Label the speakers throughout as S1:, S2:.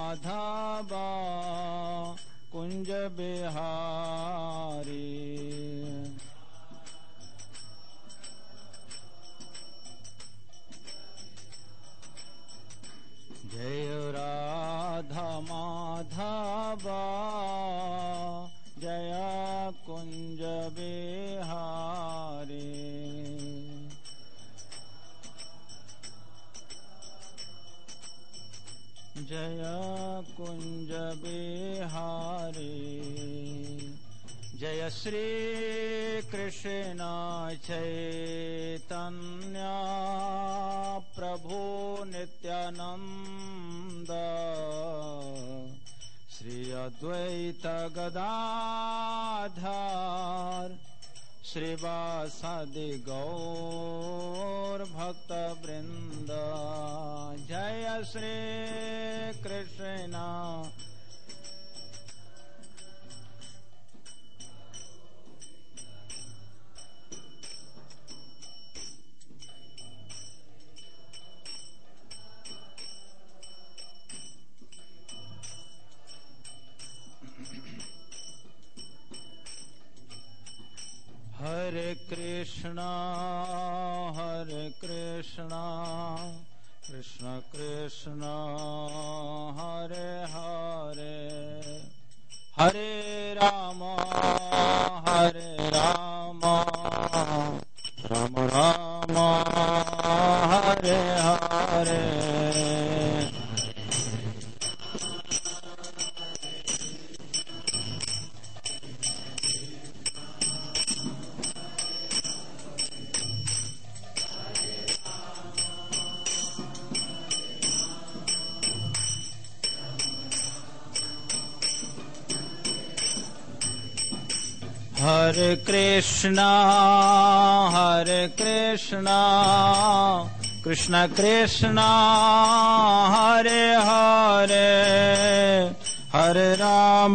S1: माधवा कुंज बिहारी। जय राधा माधवा जय कुंज बिहारी। जय कुंज बिहारी। जय श्री कृष्ण चैतन्य प्रभु नित्यानंद श्री अद्वैत गदाधर श्रीवासादि गौर भक्त वृंद। जय श्री कृष्ण। हरे कृष्णा कृष्ण कृष्ण हरे हरे हरे राम राम राम हरे हरे। हरे कृष्णा कृष्ण कृष्ण हरे हरे हरे राम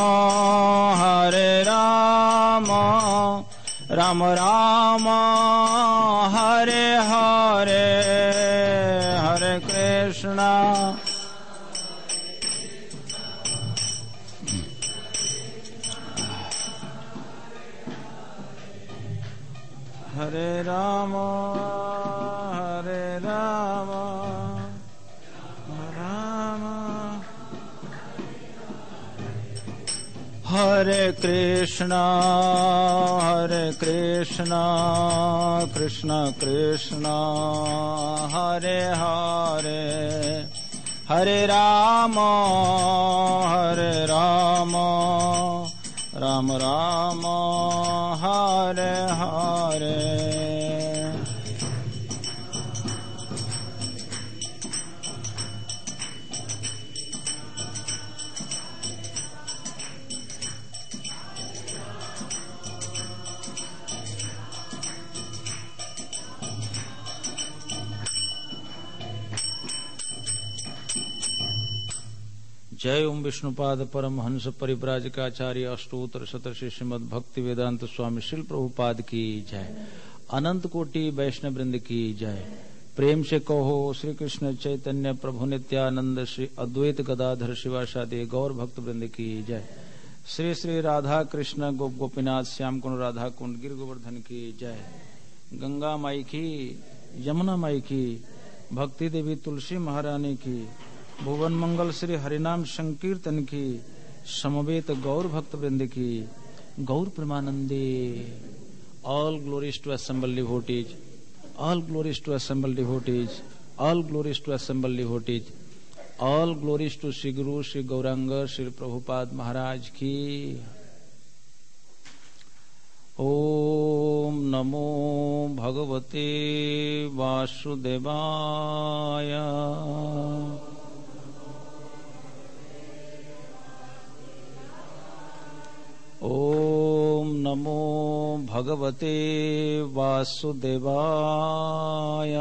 S1: राम राम हरे हरे हरे कृष्णा। हरे राम राम हरे कृष्णा कृष्ण कृष्ण हरे हरे हरे राम राम राम हरे हरे। जय ओम विष्णुपाद परम हंस परिव्राजकाचार्य अष्टोत्तर शतश्री श्रीमद् भक्ति वेदांत स्वामी श्रील प्रभुपाद की जय। अनंत कोटि वैष्णव वृंद की जय। प्रेम से कहो श्री कृष्ण चैतन्य प्रभु नित्यानंद श्री अद्वैत गदाधर शिवासादि गौर भक्त वृंद की जय। श्री श्री राधा कृष्ण गोप गोपीनाथ श्याम कुंड राधा कुंड गिर गोवर्धन की जय। गंगा माई की, यमुना माई की, भक्ति देवी तुलसी महारानी की, भुवन मंगल श्री हरिनाम संकीर्तन की, समवेत गौर भक्त वृंद की गौर प्रेमानंदे। All glories to assembled devotees, all glories to assembled devotees, all glories to assembled devotees, all glories to Sri Guru Sri Gauranga Sri Prabhupada Maharaj की। ओम नमो भगवते वासुदेवाय। ओम नमो भगवते वासुदेवाय।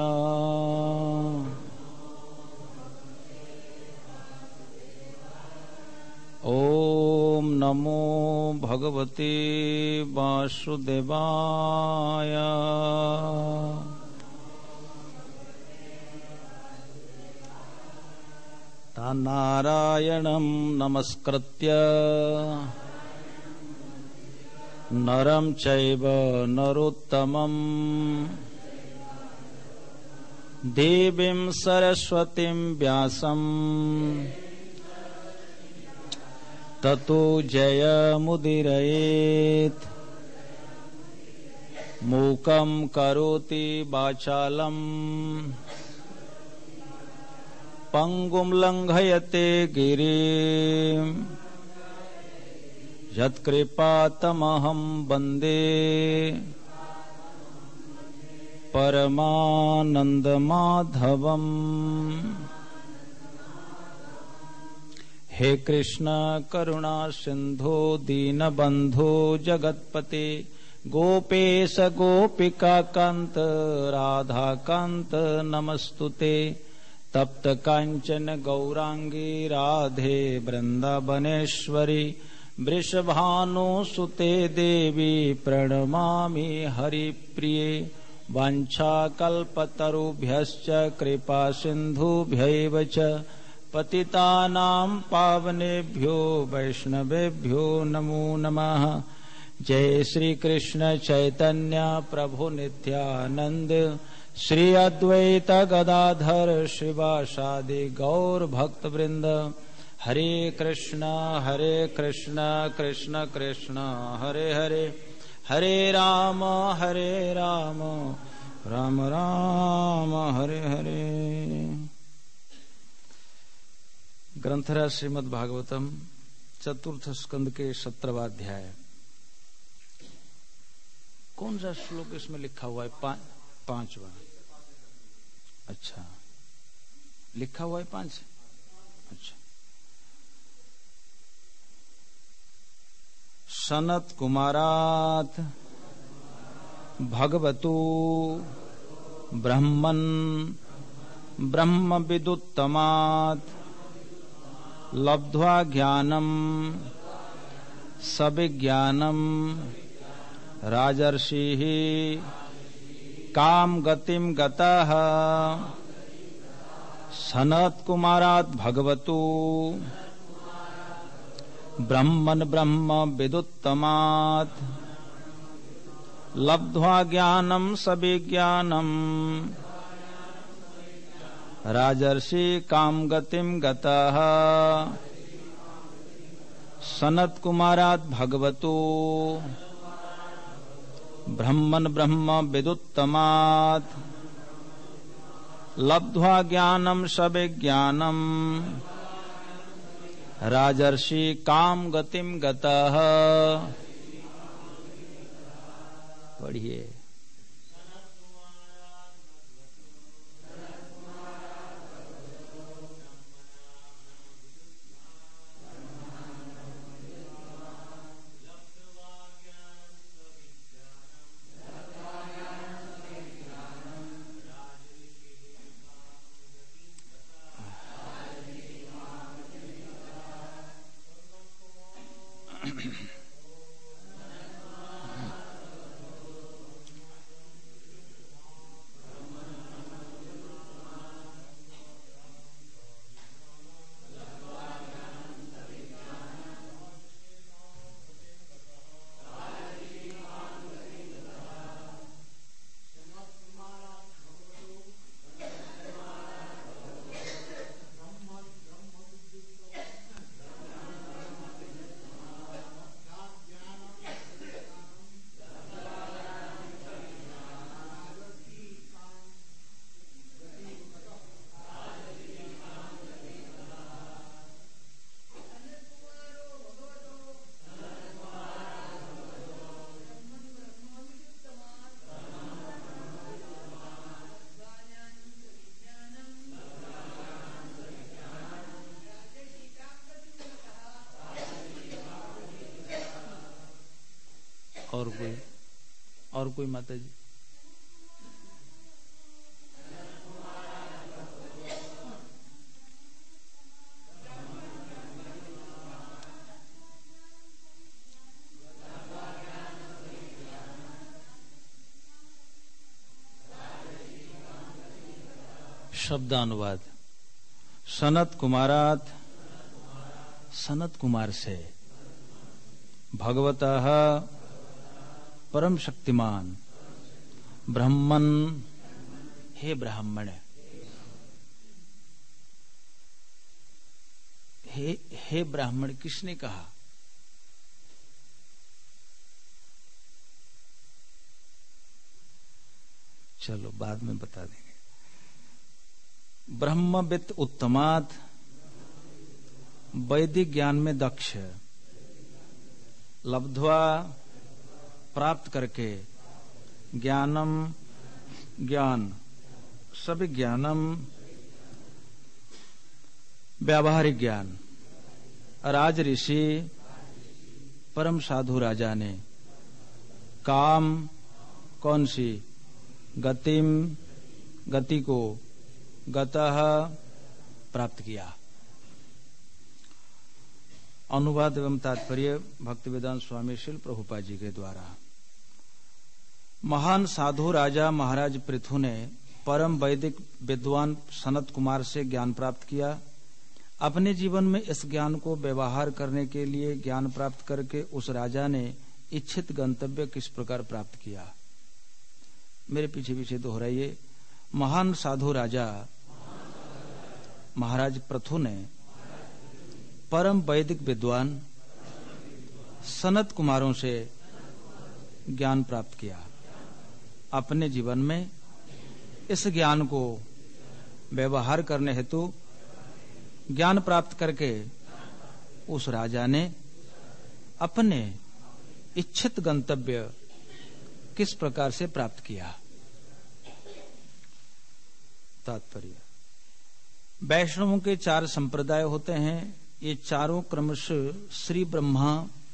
S1: ओम नमो भगवते वासुदेवाय। नारायणं नमस्कृत्य नरं चैव नरोत्तमं देवीं सरस्वतीं व्यासं ततो जयमुदीरयेत्। मूकं करोति वाचालं पंगुं लंघयते गिरिं यत्कृपातमहं वन्दे परमानन्दमाधवम्। हे कृष्ण करुणा सिंधो दीनबंधो जगत्पते गोपेश गोपिका कांत राधा कांत नमस्तुते। तप्त कांचन गौरांगी राधे वृंदावनेश्वरी वृषभानुसुते देवी प्रणमामि हरिप्रिये। वाञ्छाकल्पतरुभ्यश्च कृपा सिन्धुभ्यैव च पतितानां पावनेभ्यो वैष्णवेभ्यो नमो नमः। जय श्री कृष्ण चैतन्य प्रभु नित्यानंद श्री अद्वैत गदाधर शिवासादि गौर भक्त वृंद। हरे कृष्ण कृष्ण कृष्ण हरे हरे हरे राम राम राम हरे हरे। ग्रंथराज श्रीमद् भागवतम चतुर्थ स्कंद के 17वां अध्याय। कौन सा श्लोक इसमें लिखा हुआ है? पांचवा। अच्छा, लिखा हुआ है 5। अच्छा। सनत कुमारात भगवतु ब्रह्मन् ब्रह्म विदुत्तमात् लब्ध्वा ज्ञानम सविज्ञानम राजर्षिः काम गतिम गतः। सनत कुमारात् भगवतु ब्रह्मन् ब्रह्म विदुत्तमात् लब्ध्वा ज्ञानम सविज्ञानम राजर्षि काम गतिम गतः। सनत कुमारात् भगवतु ब्रह्मन् ब्रह्म विदुत्तमात् लब्ध्वा ज्ञानम सविज्ञानम राजर्षि काम गतिम गतः। पढ़िए। और कोई माता जी? शब्दानुवाद। सनत कुमारात सनत कुमार से भगवतः परम शक्तिमान ब्रह्मन, हे ब्राह्मण, हे ब्राह्मण किसने कहा? चलो बाद में बता देंगे। ब्रह्मवित् उत्तमात्, वैदिक ज्ञान में दक्ष, लब्ध्वा प्राप्त करके, ज्ञानम ज्ञान, सभी ज्ञानम व्यावहारिक ज्ञान, राज ऋषि परम साधु राजा ने काम कौन सी, गतिम गति को, गतः प्राप्त किया। अनुवाद एवं तात्पर्य भक्तिवेदांत स्वामी श्रील प्रभुपाद जी के द्वारा। महान साधु राजा महाराज पृथु ने परम वैदिक विद्वान सनत कुमार से ज्ञान प्राप्त किया। अपने जीवन में इस ज्ञान को व्यवहार करने के लिए ज्ञान प्राप्त करके उस राजा ने इच्छित गंतव्य किस प्रकार प्राप्त किया। मेरे पीछे पीछे दोहराइए। महान साधु राजा महाराज पृथु ने परम वैदिक विद्वान सनत कुमारों से ज्ञान प्राप्त किया। अपने जीवन में इस ज्ञान को व्यवहार करने हेतु ज्ञान प्राप्त करके उस राजा ने अपने इच्छित गंतव्य किस प्रकार से प्राप्त किया। तात्पर्य, वैष्णवों के 4 संप्रदाय होते हैं। ये चारों क्रमशः श्री ब्रह्मा,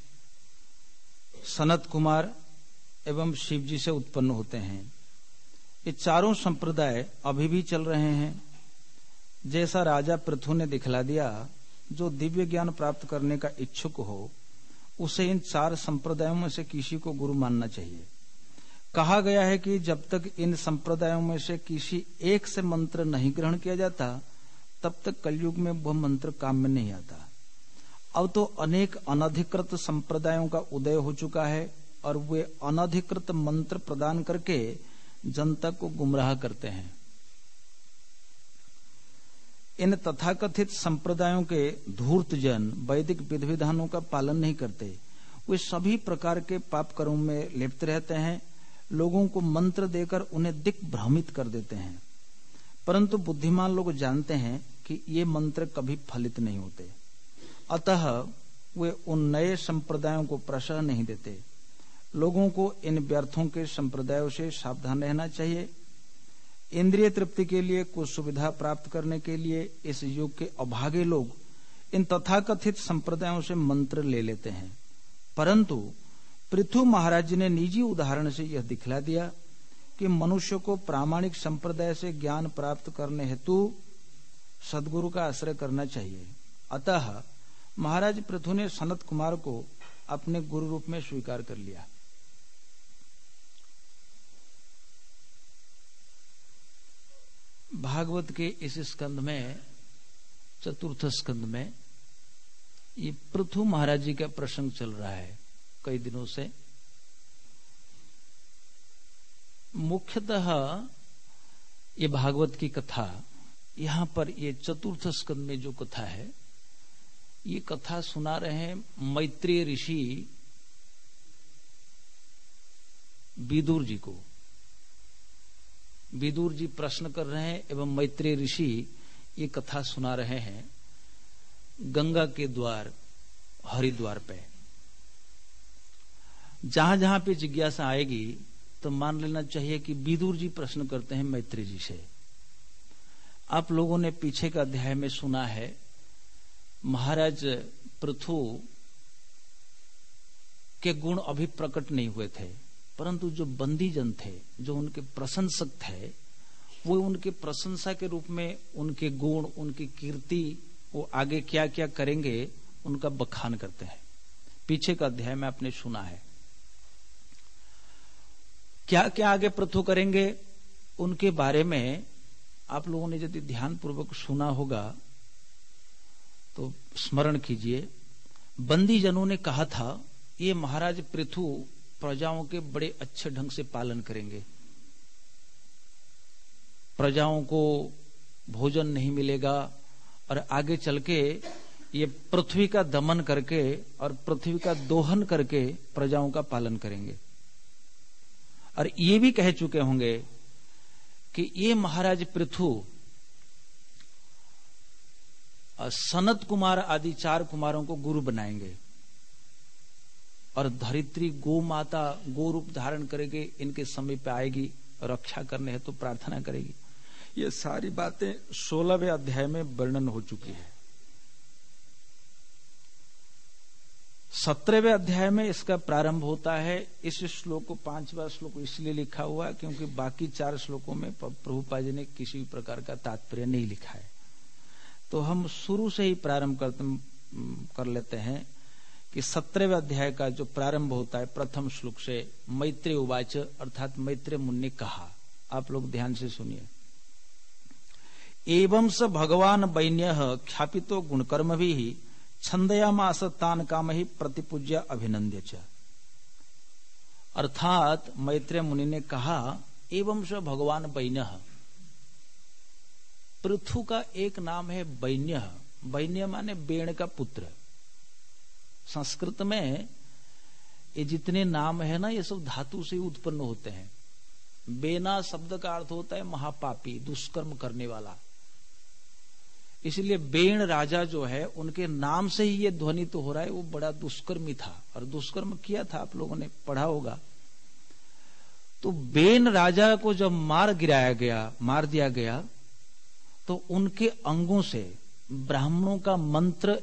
S1: सनत कुमार एवं शिव जी से उत्पन्न होते हैं। ये चारों संप्रदाय अभी भी चल रहे हैं। जैसा राजा पृथु ने दिखला दिया, जो दिव्य ज्ञान प्राप्त करने का इच्छुक हो उसे इन 4 संप्रदायों में से किसी को गुरु मानना चाहिए। कहा गया है कि जब तक इन संप्रदायों में से किसी एक से मंत्र नहीं ग्रहण किया जाता तब तक कलयुग में वह मंत्र काम में नहीं आता। अब तो अनेक अनधिकृत संप्रदायों का उदय हो चुका है और वे अनधिकृत मंत्र प्रदान करके जनता को गुमराह करते हैं। इन तथाकथित संप्रदायों के धूर्त जन वैदिक विधि विधानों का पालन नहीं करते। वे सभी प्रकार के पाप कर्मों में लिप्त रहते हैं। लोगों को मंत्र देकर उन्हें दिग्भ्रमित कर देते हैं, परंतु बुद्धिमान लोग जानते हैं कि ये मंत्र कभी फलित नहीं होते। अतः वे उन नए संप्रदायों को प्रश्रय नहीं देते। लोगों को इन व्यर्थों के संप्रदायों से सावधान रहना चाहिए। इंद्रिय तृप्ति के लिए कुछ सुविधा प्राप्त करने के लिए इस युग के अभागे लोग इन तथाकथित संप्रदायों से मंत्र ले लेते हैं, परंतु पृथु महाराज जी ने निजी उदाहरण से यह दिखला दिया कि मनुष्य को प्रामाणिक संप्रदाय से ज्ञान प्राप्त करने हेतु सद्गुरु का आश्रय करना चाहिए। अतः महाराज पृथु ने सनत कुमार को अपने गुरु रूप में स्वीकार कर लिया। भागवत के इस स्कंद में, चतुर्थ स्कंद में, ये पृथु महाराज जी का प्रसंग चल रहा है कई दिनों से। मुख्यतः ये भागवत की कथा, यहां पर ये चतुर्थ स्कंद में जो कथा है, ये कथा सुना रहे हैं मैत्रेय ऋषि विदुर जी को। विदुर जी प्रश्न कर रहे हैं एवं मैत्रेय ऋषि ये कथा सुना रहे हैं गंगा के द्वार हरिद्वार पे। जहां जहां पे जिज्ञासा आएगी तो मान लेना चाहिए कि विदुर जी प्रश्न करते हैं मैत्रेय जी से। आप लोगों ने पीछे का अध्याय में सुना है, महाराज पृथु के गुण अभी प्रकट नहीं हुए थे, परंतु जो बंदी जन थे, जो उनके प्रशंसक थे, वो उनके प्रशंसा के रूप में उनके गुण, उनकी कीर्ति, वो आगे क्या क्या करेंगे उनका बखान करते हैं। पीछे का अध्याय में आपने सुना है। क्या क्या आगे पृथु करेंगे उनके बारे में आप लोगों ने यदि ध्यान पूर्वक सुना होगा तो स्मरण कीजिए, बंदी जनों ने कहा था ये महाराज पृथु प्रजाओं के बड़े अच्छे ढंग से पालन करेंगे, प्रजाओं को भोजन नहीं मिलेगा और आगे चल के ये पृथ्वी का दमन करके और पृथ्वी का दोहन करके प्रजाओं का पालन करेंगे। और ये भी कह चुके होंगे कि ये महाराज पृथु सनत कुमार आदि 4 कुमारों को गुरु बनाएंगे और धरित्री गो माता गो रूप धारण करेंगे, इनके समीप आएगी, रक्षा करने है तो प्रार्थना करेगी। ये सारी बातें 16वें अध्याय में वर्णन हो चुकी है। 17वें अध्याय में इसका प्रारंभ होता है। इस श्लोक को 5वां श्लोक इसलिए लिखा हुआ है क्योंकि बाकी 4 श्लोकों में प्रभुपाद जी ने किसी प्रकार का तात्पर्य नहीं लिखा है। तो हम शुरू से ही प्रारंभ कर लेते हैं कि 17वें अध्याय का जो प्रारंभ होता है प्रथम श्लोक से, मैत्रेय उवाच, अर्थात मैत्रेय मुनि ने कहा। आप लोग ध्यान से सुनिए। एवं स भगवान वैन्यः ख्यापितो गुणकर्म भी छंदयामास तान काम ही प्रतिपूज्य अभिनंद्य च। अर्थात मैत्रेय मुनि ने कहा, एवं स भगवान वैन्यः, पृथु का एक नाम है वैन्य। वैन्य माने बेण का पुत्र। संस्कृत में ये जितने नाम है ना, ये सब धातु से उत्पन्न होते हैं। बेना शब्द का अर्थ होता है महापापी, दुष्कर्म करने वाला। इसलिए बेण राजा जो है, उनके नाम से ही ये ध्वनि तो हो रहा है, वो बड़ा दुष्कर्मी था और दुष्कर्म किया था, आप लोगों ने पढ़ा होगा। तो बेन राजा को जब मार दिया गया तो उनके अंगों से ब्राह्मणों का मंत्र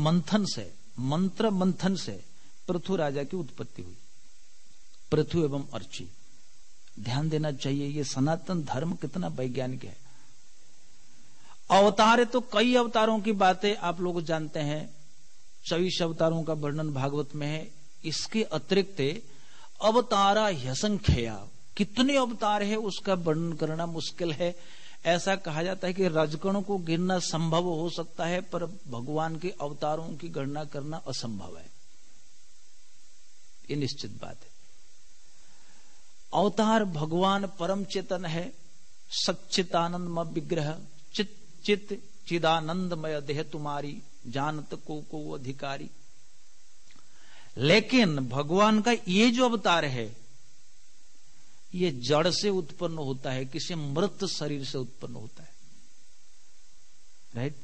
S1: मंथन से पृथु राजा की उत्पत्ति हुई। पृथु एवं अर्ची। ध्यान देना चाहिए, ये सनातन धर्म कितना वैज्ञानिक है। अवतार तो कई अवतारों की बातें आप लोग जानते हैं। 24 अवतारों का वर्णन भागवत में है। इसके अतिरिक्त अवतारा ह्यसंख्या, कितने अवतार है उसका वर्णन करना मुश्किल है। ऐसा कहा जाता है कि रजगणों को गिनना संभव हो सकता है, पर भगवान के अवतारों की गणना करना असंभव है। ये निश्चित बात है। अवतार भगवान परम चेतन है, सच्चिदानंदमय विग्रह, चित चिदानंदमय देह तुम्हारी, जानत को अधिकारी। लेकिन भगवान का ये जो अवतार है, ये जड़ से उत्पन्न होता है, किसी मृत शरीर से उत्पन्न होता है। राइट?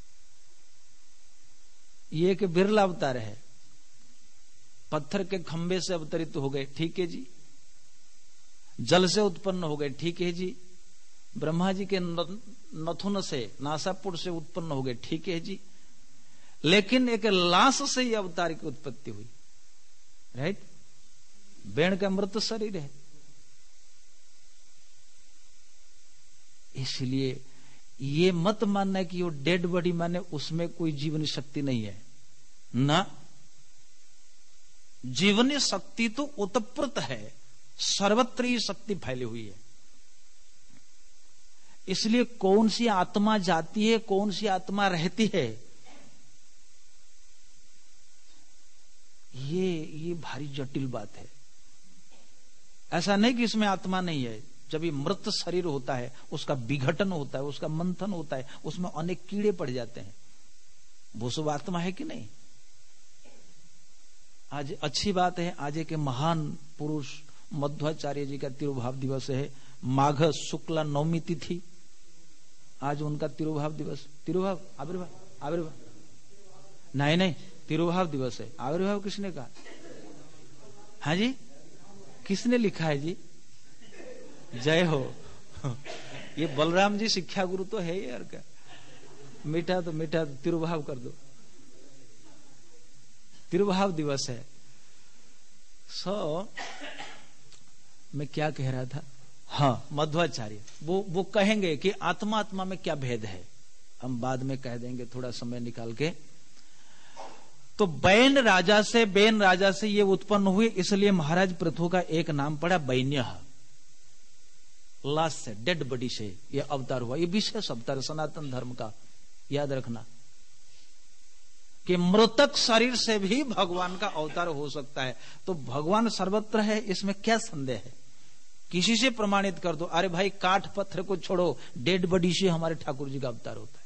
S1: ये एक बिरला अवतार है। पत्थर के खंबे से अवतरित हो गए, ठीक है जी। जल से उत्पन्न हो गए, ठीक है जी। ब्रह्मा जी के नथुन से, नासापुर से उत्पन्न हो गए, ठीक है जी। लेकिन एक लाश से ये अवतार की उत्पत्ति हुई। राइट? बेण का मृत शरीर है। इसलिए ये मत मानना कि वो डेड बॉडी माने उसमें कोई जीवन शक्ति नहीं है ना। जीवनी शक्ति तो उत्पन्न है, सर्वत्र ही शक्ति फैली हुई है। इसलिए कौन सी आत्मा जाती है, कौन सी आत्मा रहती है, ये भारी जटिल बात है। ऐसा नहीं कि इसमें आत्मा नहीं है। जब ये मृत शरीर होता है, उसका विघटन होता है, उसका मंथन होता है, उसमें अनेक कीड़े पड़ जाते हैं। वो सब आत्मा है कि नहीं? आज अच्छी बात है, आज एक महान पुरुष मध्वाचार्य जी का तिरुभाव दिवस है। माघ शुक्ला नवमी तिथि, आज उनका तिरुभाव दिवस। तिरुभाव आविर्भाव नहीं, तिरुभाव दिवस है। आविर्भाव किसने कहा? हाँ जी, किसने लिखा है जी? जय हो। ये बलराम जी शिक्षा गुरु तो है यार। क्या मीठा तो मीठा, तिरुभाव कर दो। तिरुभाव दिवस है। मैं क्या कह रहा था? हाँ, मध्वाचार्य वो कहेंगे कि आत्मा में क्या भेद है, हम बाद में कह देंगे थोड़ा समय निकाल के। तो बेन राजा से ये उत्पन्न हुए, इसलिए महाराज पृथु का एक नाम पड़ा वैन्य। लाश से, डेड बॉडी से ये अवतार हुआ। ये विशेष अवतार सनातन धर्म का, याद रखना। कि मृतक शरीर से भी भगवान का अवतार हो सकता है। तो भगवान सर्वत्र है, इसमें क्या संदेह है? किसी से प्रमाणित कर दो, अरे भाई काठ पत्थर को छोड़ो, डेड बॉडी से हमारे ठाकुर जी का अवतार होता है।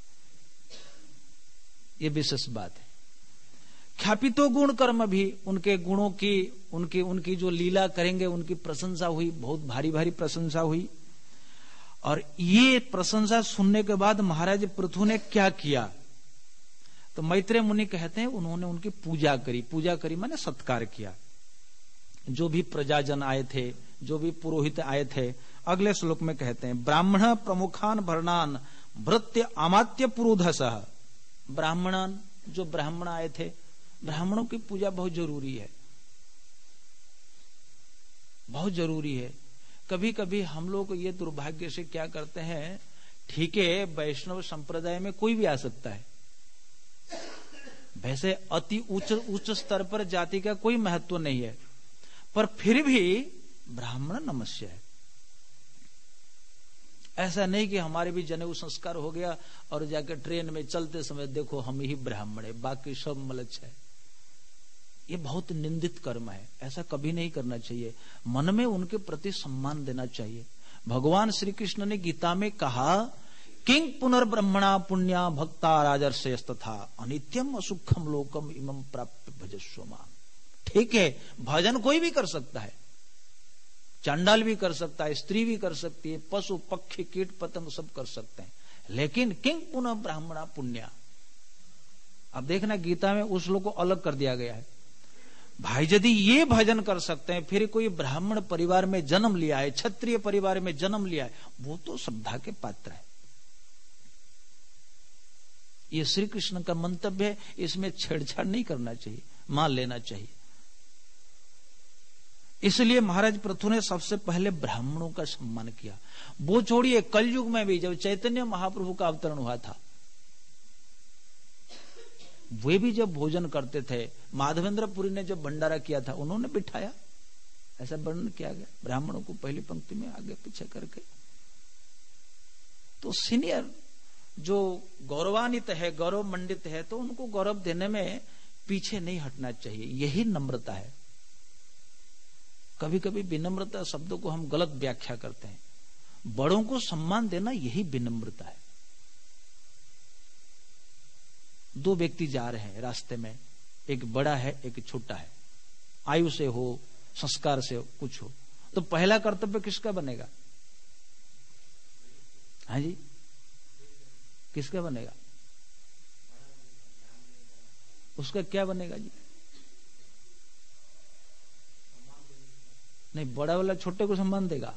S1: ये विशेष बात है। ख्यापितो गुण कर्म भी, उनके गुणों की, उनकी जो लीला करेंगे उनकी प्रशंसा हुई, बहुत भारी भारी प्रशंसा हुई। और ये प्रशंसा सुनने के बाद महाराज पृथु ने क्या किया? तो मैत्रेय मुनि कहते हैं उन्होंने उनकी पूजा करी। पूजा करी माने सत्कार किया। जो भी प्रजाजन आए थे, जो भी पुरोहित आए थे, अगले श्लोक में कहते हैं ब्राह्मण प्रमुखान भरणान भृत्य अमात्य पुरोधसः। ब्राह्मणन, जो ब्राह्मण आए थे, ब्राह्मणों की पूजा बहुत जरूरी है, बहुत जरूरी है। कभी कभी हम लोग ये दुर्भाग्य से क्या करते हैं, ठीक है वैष्णव संप्रदाय में कोई भी आ सकता है, वैसे अति उच्च स्तर पर जाति का कोई महत्व नहीं है, पर फिर भी ब्राह्मण नमस्य है। ऐसा नहीं कि हमारे भी जनेऊ संस्कार हो गया और जाकर ट्रेन में चलते समय देखो हम ही ब्राह्मण है, बाकी सब मलच है। ये बहुत निंदित कर्म है, ऐसा कभी नहीं करना चाहिए। मन में उनके प्रति सम्मान देना चाहिए। भगवान श्री कृष्ण ने गीता में कहा किंग पुनर्ब्रह्मणा पुण्या भक्ता राजर्षयस्तथा अनित्यम असुखम लोकम इमं प्राप्य भजस्व माम। ठीक है, भजन कोई भी कर सकता है, चांडाल भी कर सकता है, स्त्री भी कर सकती है, पशु पक्षी कीट पतंग सब कर सकते हैं, लेकिन किंग पुनः ब्राह्मणा पुण्या। अब देखना गीता में उस लोग को अलग कर दिया गया है। भाई यदि ये भजन कर सकते हैं, फिर कोई ब्राह्मण परिवार में जन्म लिया है, क्षत्रिय परिवार में जन्म लिया है, वो तो श्रद्धा के पात्र है। ये श्री कृष्ण का मंतव्य है, इसमें छेड़छाड़ नहीं करना चाहिए, मान लेना चाहिए। इसलिए महाराज पृथु ने सबसे पहले ब्राह्मणों का सम्मान किया। वो छोड़िए, कलयुग में भी जब चैतन्य महाप्रभु का अवतरण हुआ था, वे भी जब भोजन करते थे, माधवेंद्रपुरी ने जब भंडारा किया था, उन्होंने बिठाया, ऐसा वर्णन किया गया, ब्राह्मणों को पहली पंक्ति में आगे पीछे करके। तो सीनियर जो गौरवान्वित है, गौरव मंडित है, तो उनको गौरव देने में पीछे नहीं हटना चाहिए। यही नम्रता है। कभी कभी विनम्रता शब्दों को हम गलत व्याख्या करते हैं। बड़ों को सम्मान देना यही विनम्रता है। दो व्यक्ति जा रहे हैं रास्ते में, एक बड़ा है एक छोटा है, आयु से हो संस्कार से हो कुछ हो, तो पहला कर्तव्य किसका बनेगा? हाँ जी, किसका बनेगा? उसका क्या बनेगा जी? नहीं, बड़ा वाला छोटे को सम्मान देगा।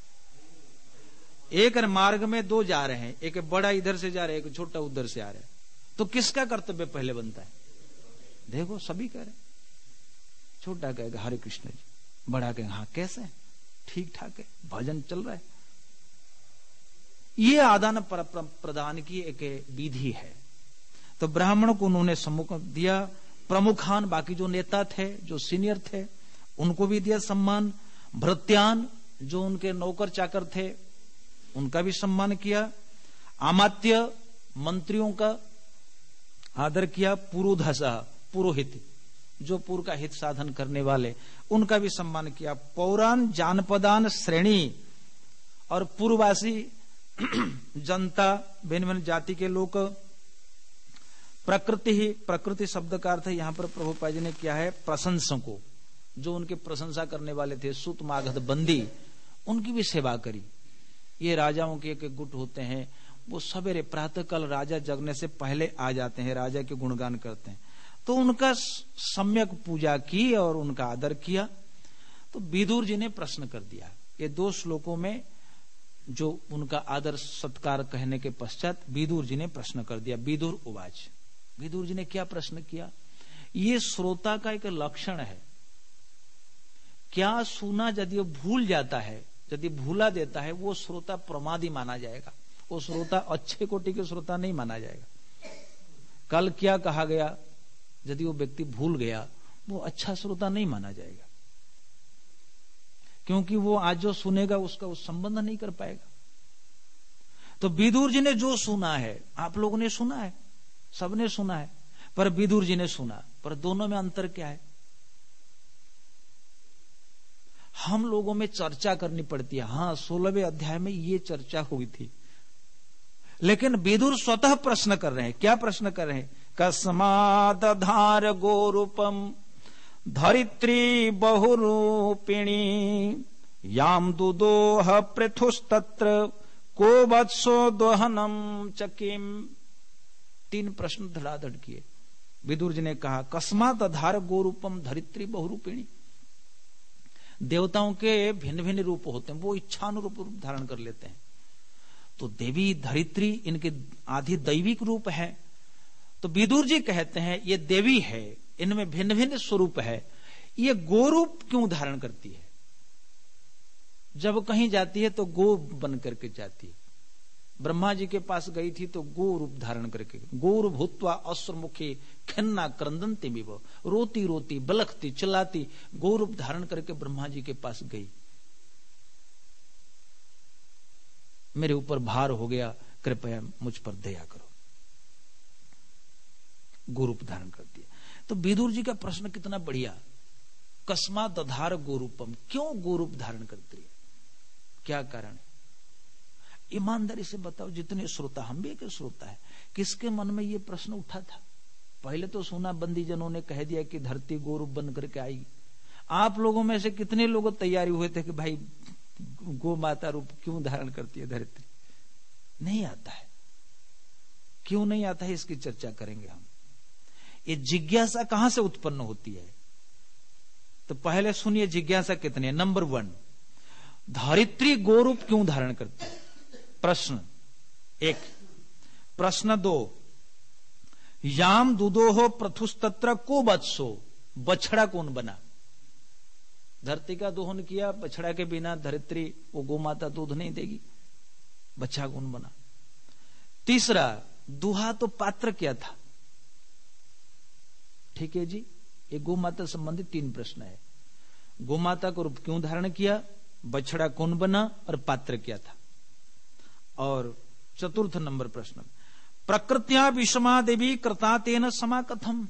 S1: एक मार्ग में दो जा रहे हैं, एक बड़ा इधर से जा रहे हैं, एक छोटा उधर से आ रहा है, तो किसका कर्तव्य पहले बनता है? देखो सभी कह रहे, छोटा कहेगा हरे कृष्ण जी, बड़ा कहेगा हाँ कैसे, ठीक ठाक है, भजन चल रहा है। ये आदान प्रदान की एक विधि है। तो ब्राह्मण को उन्होंने सम्मुख दिया, प्रमुखान बाकी जो नेता थे, जो सीनियर थे, उनको भी दिया सम्मान। भृत्यान जो उनके नौकर चाकर थे, उनका भी सम्मान किया। आमात्य मंत्रियों का आदर किया। पुरोधसा पुरोहित जो पूर्व का हित साधन करने वाले, उनका भी सम्मान किया। पौराण जानपदान श्रेणी और पूर्ववासी जनता, भिन्न भिन्न जाति के लोग। प्रकृति ही, प्रकृति शब्द का अर्थ यहां पर प्रभुपाद जी ने किया है प्रशंसकों, जो उनके प्रशंसा करने वाले थे, सुत मागध बंदी, उनकी भी सेवा करी। ये राजाओं के एक गुट होते हैं, वो सवेरे प्रातःकाल राजा जगने से पहले आ जाते हैं, राजा के गुणगान करते हैं। तो उनका सम्यक पूजा की और उनका आदर किया। तो विदुर जी ने प्रश्न कर दिया। ये दो श्लोकों में जो उनका आदर सत्कार कहने के पश्चात विदुर जी ने प्रश्न कर दिया। विदुर उवाच, विदुर जी ने क्या प्रश्न किया? ये श्रोता का एक लक्षण है। क्या सुना यदि वो भूल जाता है, यदि भूला देता है, वो श्रोता प्रमादी माना जाएगा, वो श्रोता अच्छे कोटि के श्रोता नहीं माना जाएगा। कल क्या कहा गया, यदि वो व्यक्ति भूल गया, वो अच्छा श्रोता नहीं माना जाएगा, क्योंकि वो आज जो सुनेगा उसका वो संबंध नहीं कर पाएगा। तो विदुर जी ने जो सुना है, आप लोगों ने सुना है, सबने सुना है, पर विदुर जी ने सुना। पर दोनों में अंतर क्या है? हम लोगों में चर्चा करनी पड़ती है। हाँ, 16वें अध्याय में ये चर्चा हुई थी, लेकिन विदुर स्वतः प्रश्न कर रहे हैं। क्या प्रश्न कर रहे हैं? कस्मात् दधार गोरूपम धरित्री बहुरूपिणी याम दुदोह पृथुस्तत्र को वत्सो दोहनम चकिम। 3 प्रश्न धड़ाधड़ किए। विदुर जी ने कहा, कस्मात् दधार गोरूपम धरित्री बहुरूपिणी। देवताओं के भिन्न भिन्न रूप होते हैं, वो इच्छानुरूप रूप धारण कर लेते हैं। तो देवी धरित्री इनके आधि दैविक रूप है। तो विदुर जी कहते हैं ये देवी है, इनमें भिन्न भिन्न स्वरूप है, ये गोरूप क्यों धारण करती है? जब कहीं जाती है तो गो बन करके जाती है। ब्रह्मा जी के पास गई थी तो गो रूप धारण करके, गौर भूत्वा अश्रमुखी खन्ना क्रंदंती विव, रोती रोती बलखती चिल्लाती गो रूप धारण करके ब्रह्मा जी के पास गई। मेरे ऊपर भार हो गया, कृपया मुझ पर दया करो। गोरूप धारण कर दिया। तो विदुर जी का प्रश्न कितना बढ़िया, कस्मात् दधार गोरूपम, क्यों गोरूप धारण करती है, क्या कारण है? ईमानदारी से बताओ, जितने श्रोता, हम भी एक श्रोता है, किसके मन में ये प्रश्न उठा था? पहले तो सोना बंदी जनों ने कह दिया कि धरती गोरूप बन करके आएगी। आप लोगों में से कितने लोग तैयारी हुए थे कि भाई गो माता रूप क्यों धारण करती है धरती? नहीं आता है। क्यों नहीं आता है, इसकी चर्चा करेंगे हम। ये जिज्ञासा कहां से उत्पन्न होती है? तो पहले सुनिए जिज्ञासा कितनी है। नंबर 1, धरित्री गोरूप क्यों धारण करती है? प्रश्न 1। प्रश्न 2, याम दुदोहो पृथुस्तत्र को वत्सो, बछड़ा कौन बना? धरती का दोहन किया, बछड़ा के बिना धरित्री वो गोमाता दूध नहीं देगी, बच्चा कौन बना? तीसरा, दुहा तो पात्र क्या था? ठीक है जी, ये गोमाता संबंधित 3 प्रश्न है। गोमाता को रूप क्यों धारण किया, बछड़ा कौन बना, और पात्र क्या था? और चतुर्थ नंबर प्रश्न, प्रकृत्या विषमा देवी कृता तेन समा कथम।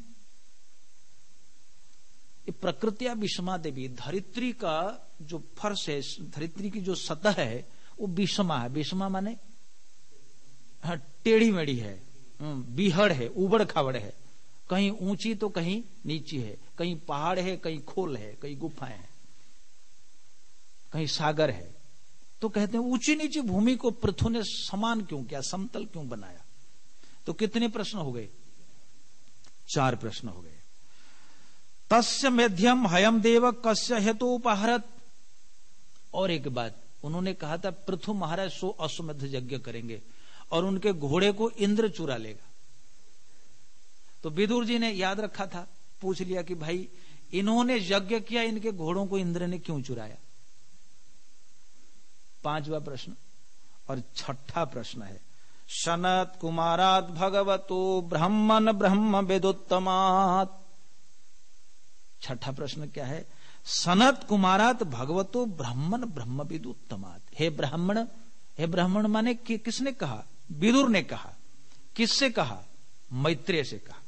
S1: प्रकृत्या विषमा देवी, धरित्री का जो फर्श है, धरित्री की जो सतह है वो विषमा है। विषमा माने टेढ़ी मेढ़ी है, बीहड़ है, उबड़ खाबड़ है, कहीं ऊंची तो कहीं नीची है, कहीं पहाड़ है, कहीं खोल है, कहीं गुफाएं हैं, कहीं सागर है। तो कहते हैं ऊंची नीची भूमि को पृथु ने समान क्यों किया, समतल क्यों बनाया? तो कितने प्रश्न हो गए? 4 प्रश्न हो गए। तस्य मध्यम हयम देव कस्य हेतुपहरत। और एक बात उन्होंने कहा था, पृथु महाराज 100 अश्वमेध यज्ञ करेंगे और उनके घोड़े को इंद्र चुरा लेगा। तो विदुर जी ने याद रखा था, पूछ लिया कि भाई इन्होंने यज्ञ किया, इनके घोड़ों को इंद्र ने क्यों चुराया? 5वां प्रश्न। और 6ठा प्रश्न है, सनत कुमारात भगवतो ब्रह्मन ब्रह्म वेदोत्तमात्। 6ठा प्रश्न क्या है? सनत कुमारात भगवतो ब्रह्मन ब्रह्म वेदोत्तमात्। हे ब्राह्मण माने किसने कहा? विदुर ने कहा। किससे कहा? मैत्रेय से कहा।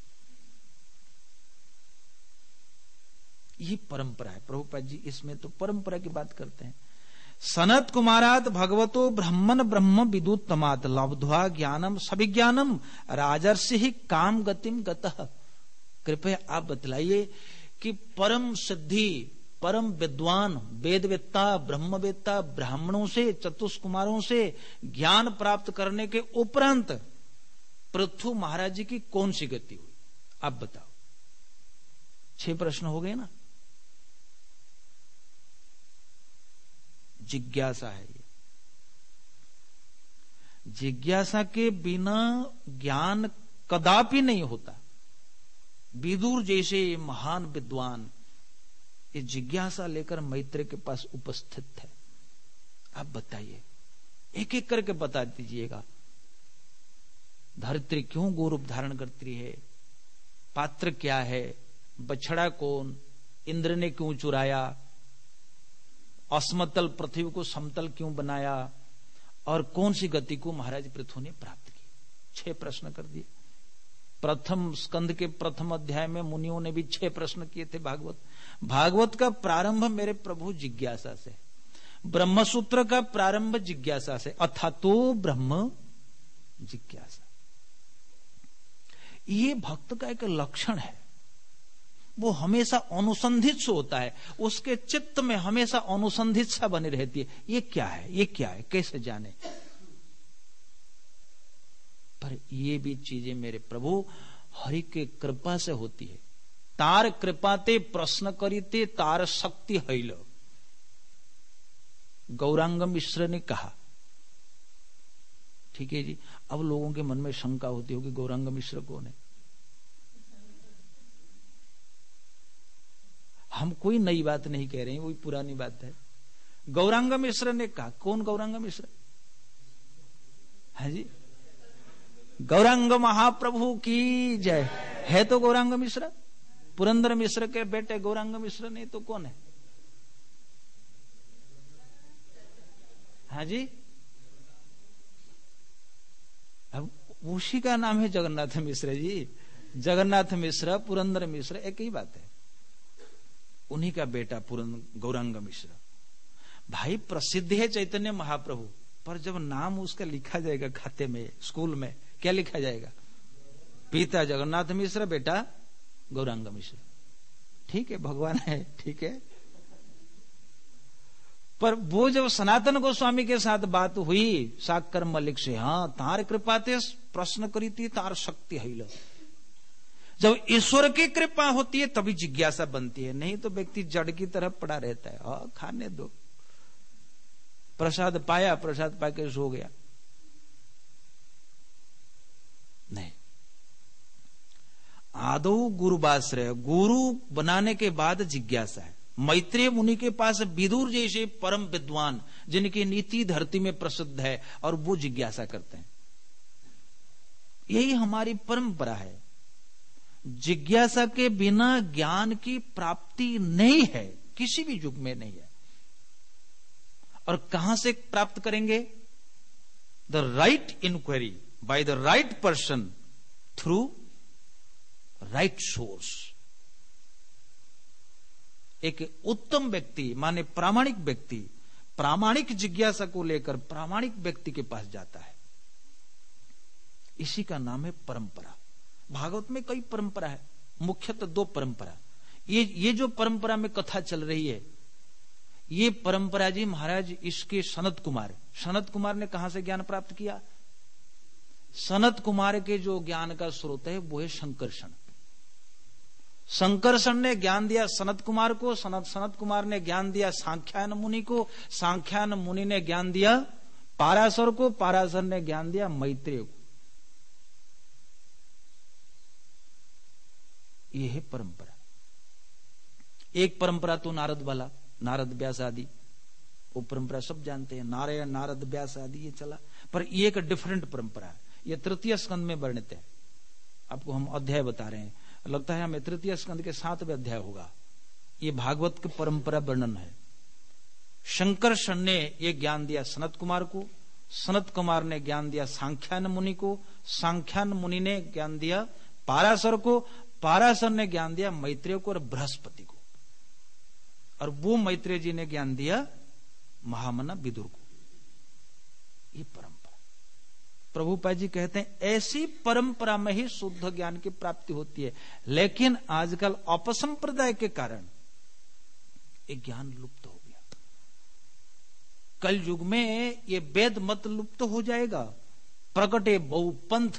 S1: ये परंपरा है प्रभुपाद जी, इसमें तो परंपरा की बात करते हैं। सनत कुमारात भगवतो ब्रह्मन ब्रह्म विदुत्तमात् लब्ध्वा ज्ञानम सविज्ञानम राजर्षि ही काम गतिम गतः। कृपया आप बतलाइए कि परम सिद्धि, परम विद्वान, वेदवेत्ता, ब्रह्मवेत्ता ब्राह्मणों से, चतुष्कुमारों से ज्ञान प्राप्त करने के उपरांत पृथु महाराज जी की कौन सी गति हुई? आप बताओ। 6 प्रश्न हो गए ना। जिज्ञासा है ये। जिज्ञासा के बिना ज्ञान कदापि नहीं होता। विदुर जैसे महान विद्वान ये जिज्ञासा लेकर मैत्रेय के पास उपस्थित है। आप बताइए, एक एक करके बता दीजिएगा। धरित्री क्यों गोरूप धारण करती है? पात्र क्या है? बछड़ा कौन? इंद्र ने क्यों चुराया? असमतल पृथ्वी को समतल क्यों बनाया? और कौन सी गति को महाराज पृथु ने प्राप्त की? 6 प्रश्न कर दिए। प्रथम स्कंद के प्रथम अध्याय में मुनियों ने भी 6 प्रश्न किए थे। भागवत का प्रारंभ मेरे प्रभु जिज्ञासा से, ब्रह्मसूत्र का प्रारंभ जिज्ञासा से, अथातो ब्रह्म जिज्ञासा। ये भक्त का एक लक्षण है, वो हमेशा अनुसंधित से होता है, उसके चित्त में हमेशा अनुसंधित सा बनी रहती है। ये क्या है, ये क्या है, कैसे जाने। पर ये भी चीजें मेरे प्रभु हरि के कृपा से होती है। तार कृपाते प्रश्न करीते तार शक्ति हैल, गौरांग मिश्र ने कहा। ठीक है जी। अब लोगों के मन में शंका होती होगी गौरांग मिश्र कौन है। हम कोई नई बात नहीं कह रहे हैं, वही पुरानी बात है। गौरांग मिश्र ने कहा। कौन गौरांग मिश्र है जी? गौरांग महाप्रभु की जय। है तो गौरांग मिश्र, पुरंदर मिश्र के बेटे गौरांग मिश्र नहीं तो कौन है? हाँ जी, अब उसी का नाम है जगन्नाथ मिश्र जी। जगन्नाथ मिश्र, पुरंदर मिश्र एक ही बात है। उन्हीं का बेटा गौरांग मिश्र। भाई प्रसिद्ध है चैतन्य महाप्रभु, पर जब नाम उसका लिखा जाएगा खाते में, स्कूल में, क्या लिखा जाएगा? पिता जगन्नाथ मिश्र, बेटा गौरांग मिश्र। ठीक है, भगवान है, ठीक है। पर वो जब सनातन गोस्वामी के साथ बात हुई साकर मलिक से, हाँ तार कृपा ते प्रश्न करी थी तार शक्ति हैल। जब ईश्वर की कृपा होती है तभी जिज्ञासा बनती है, नहीं तो व्यक्ति जड़ की तरह पड़ा रहता है। हाँ खाने दो, प्रसाद पाया, प्रसाद पाके सो गया। नहीं, आदौ गुरुबाश्रय, गुरु बनाने के बाद जिज्ञासा है। मैत्रेय मुनि के पास विदुर जैसे परम विद्वान, जिनकी नीति धरती में प्रसिद्ध है, और वो जिज्ञासा करते हैं। यही हमारी परंपरा है। जिज्ञासा के बिना ज्ञान की प्राप्ति नहीं है, किसी भी युग में नहीं है। और कहां से प्राप्त करेंगे? The right inquiry by the right person through right source. एक उत्तम व्यक्ति माने प्रामाणिक व्यक्ति प्रामाणिक जिज्ञासा को लेकर प्रामाणिक व्यक्ति के पास जाता है। इसी का नाम है परंपरा। भागवत में कई परंपरा है, मुख्यतः 2 परंपरा। ये जो परंपरा में कथा चल रही है, ये परंपरा जी महाराज इसके सनत कुमार ने कहां से ज्ञान प्राप्त किया? सनत कुमार के जो ज्ञान का स्रोत है वो है शंकरषण। शंकरषण ने ज्ञान दिया सनत कुमार को, सनत कुमार ने ज्ञान दिया सांख्यायन मुनि को, सांख्यायन मुनि ने ज्ञान दिया पाराशर को, पाराशर ने ज्ञान दिया मैत्रेय को। यह है परंपरा। एक परंपरा तो नारद वाला, नारद व्यास आदि, वो परंपरा सब जानते हैं, नारायण नारद व्यास आदि ये चला। पर ये एक डिफरेंट परंपरा है, ये तृतीय स्कंद में वर्णित है। आपको हम अध्याय बता रहे हैं, लगता है हमें तृतीय स्कंद के 7वें अध्याय होगा। ये भागवत की परंपरा वर्णन है। शंकरषण ने ये ज्ञान दिया सनत कुमार को, सनत कुमार ने ज्ञान दिया सांख्यान मुनि को, सांख्यान मुनि ने ज्ञान दिया पाराशर को, पाराशर ने ज्ञान दिया मैत्रेय को और बृहस्पति को, और वो मैत्रेय जी ने ज्ञान दिया महामना विदुर को। ये परंपरा प्रभुपाद जी कहते हैं ऐसी परंपरा में ही शुद्ध ज्ञान की प्राप्ति होती है। लेकिन आजकल अपसंप्रदाय के कारण ये ज्ञान लुप्त हो गया। कल युग में ये वेद मत लुप्त हो जाएगा। प्रकटे बहु पंथ,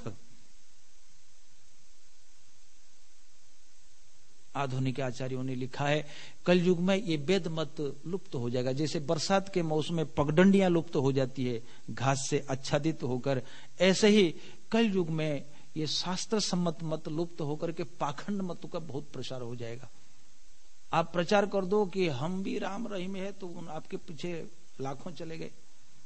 S1: आधुनिक आचार्यों ने लिखा है कल युग में ये वेद मत लुप्त हो जाएगा। जैसे बरसात के मौसम में पगडंडियां लुप्त हो जाती है घास से आच्छादित होकर, ऐसे ही कल युग में ये शास्त्र सम्मत मत लुप्त होकर के पाखंड मत का बहुत प्रचार हो जाएगा। आप प्रचार कर दो कि हम भी राम रहीम है तो आपके पीछे लाखों चले गए।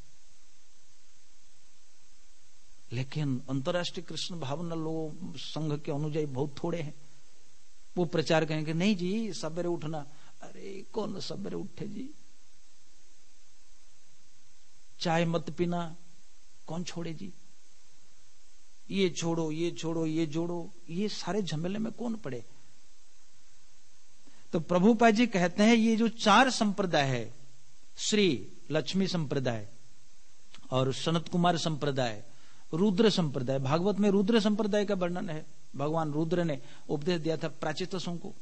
S1: लेकिन अंतर्राष्ट्रीय कृष्ण भावना लोग संघ के अनुयायी बहुत थोड़े हैं। वो प्रचार करेंगे नहीं जी सवेरे उठना। अरे कौन सवेरे उठे जी? चाय मत पीना कौन छोड़े जी? ये छोड़ो, ये छोड़ो, ये जोड़ो, ये सारे झमेले में कौन पड़े। तो प्रभुपाद जी कहते हैं ये जो 4 संप्रदाय है, श्री लक्ष्मी संप्रदाय और सनत कुमार संप्रदाय, रुद्र संप्रदाय, भागवत में रुद्र संप्रदाय का वर्णन है। भगवान रुद्र ने उपदेश दिया था प्राचीतसों को,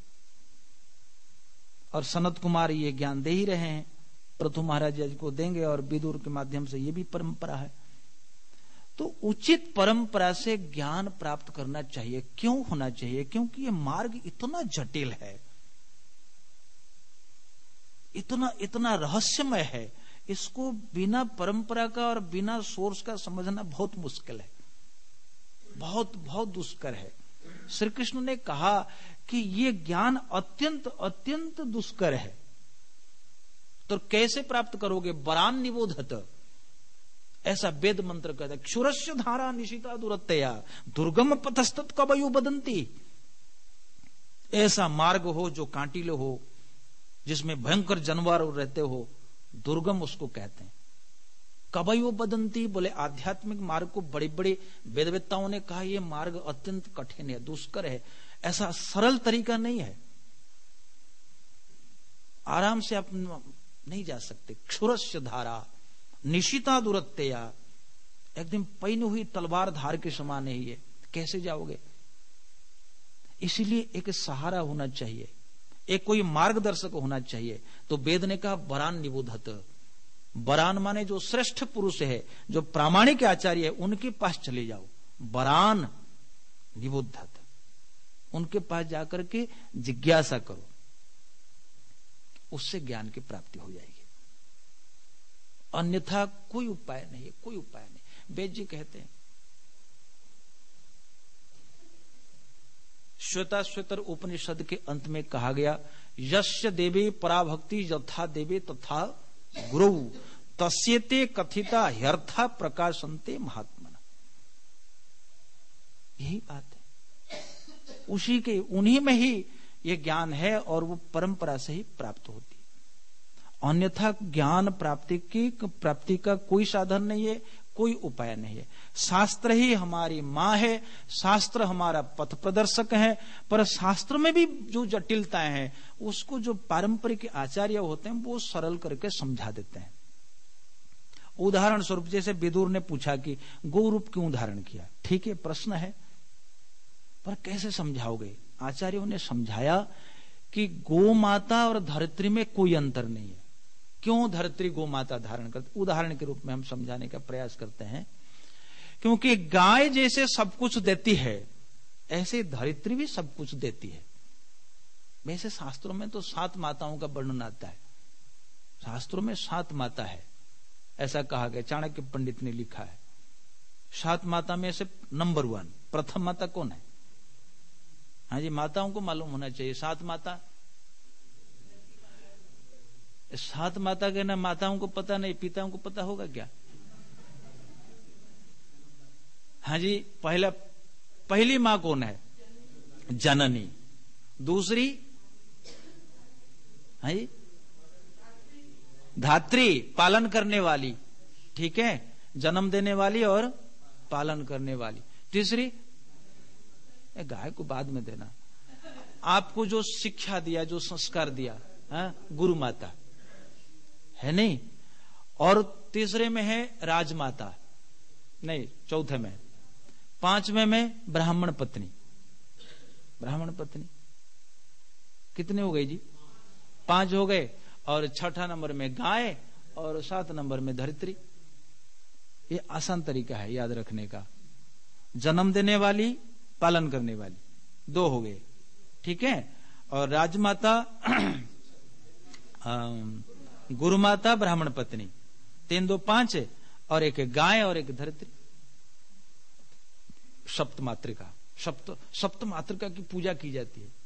S1: और सनत कुमार ये ज्ञान दे ही रहे हैं, पृथु महाराज जी को देंगे, और विदुर के माध्यम से ये भी परंपरा है। तो उचित परंपरा से ज्ञान प्राप्त करना चाहिए। क्यों होना चाहिए? क्योंकि ये मार्ग इतना जटिल है, इतना रहस्यमय है, इसको बिना परंपरा का और बिना सोर्स का समझना बहुत मुश्किल है, बहुत बहुत दुष्कर है। श्री कृष्ण ने कहा कि ये ज्ञान अत्यंत अत्यंत दुष्कर है। तो कैसे प्राप्त करोगे? वरान निबोधत, ऐसा वेद मंत्र कहता है। क्षुरस्य धारा निशिता दुरत्तया दुर्गम पथस्तत् कवयो बदंती। ऐसा मार्ग हो जो कांटिले हो, जिसमें भयंकर जानवर रहते हो, दुर्गम उसको कहते हैं। कवयो बदंती बोले आध्यात्मिक मार्ग को बड़े बड़े वेदवेत्ताओं ने कहा यह मार्ग अत्यंत कठिन है, दुष्कर है, ऐसा सरल तरीका नहीं है, आराम से आप नहीं जा सकते। क्षुरस्य धारा निशिता दुरत्तया, एकदम पैन हुई तलवार धार के समान है ये, कैसे जाओगे? इसीलिए एक सहारा होना चाहिए, एक कोई मार्गदर्शक होना चाहिए। तो वेद ने कहा वरान निबोधत, वरान माने जो श्रेष्ठ पुरुष है, जो प्रामाणिक आचार्य है, उनके पास चले जाओ। वरान निबोधत, उनके पास जाकर के जिज्ञासा करो, उससे ज्ञान की प्राप्ति हो जाएगी। अन्यथा कोई उपाय नहीं है, कोई उपाय नहीं। वेद जी कहते हैं, श्वेताश्वेतर उपनिषद के अंत में कहा गया, यस्य देवे पराभक्ति यथा देवे तथा गुरु तस्येते कथिता ह्यर्था प्रकाशन्ते महात्मना। यही बात है, उसी के उन्हीं में ही ये ज्ञान है, और वो परंपरा से ही प्राप्त होती है। अन्यथा ज्ञान प्राप्ति का कोई साधन नहीं है, कोई उपाय नहीं है। शास्त्र ही हमारी माँ है, शास्त्र हमारा पथ प्रदर्शक है, पर शास्त्र में भी जो जटिलताएं हैं उसको जो पारंपरिक आचार्य होते हैं वो सरल करके समझा देते हैं। उदाहरण स्वरूप जैसे विदुर ने पूछा कि गौ रूप क्यों धारण किया, ठीक है प्रश्न है, पर कैसे समझाओगे? आचार्यों ने समझाया कि गौ माता और धरित्री में कोई अंतर नहीं है। क्यों धरित्री गौ माता धारण करती? उदाहरण के रूप में हम समझाने का प्रयास करते हैं। क्योंकि गाय जैसे सब कुछ देती है, ऐसे धरित्री भी सब कुछ देती है। वैसे शास्त्रों में तो 7 माताओं का वर्णन आता है, शास्त्रों में 7 माता है, ऐसा कहा गया, चाणक्य पंडित ने लिखा है। 7 माता में से नंबर 1 प्रथम माता कौन है? हाँ जी, माताओं को मालूम होना चाहिए। 7 माता, 7 माता के ना माताओं को पता नहीं, पिताओं को पता होगा क्या? हाँ जी, पहली मां कौन है? जननी। दूसरी, हाँ जी, धात्री, पालन करने वाली, ठीक है, जन्म देने वाली और पालन करने वाली। तीसरी, गाय को बाद में देना, आपको जो शिक्षा दिया, जो संस्कार दिया, हाँ, गुरु माता है नहीं। और तीसरे में है राजमाता, नहीं चौथे में, 5वें में ब्राह्मण पत्नी। ब्राह्मण पत्नी कितने हो गए जी? 5 हो गए। और 6ठा नंबर में गाय, और 7 नंबर में धरित्री। ये आसान तरीका है याद रखने का। जन्म देने वाली, पालन करने वाली, 2 हो गए, ठीक है। और राजमाता, गुरु माता, ब्राह्मण पत्नी, 3 2 5, और एक गाय और एक धरित्री। सप्तमातृका, सप्तमातृका की पूजा की जाती है।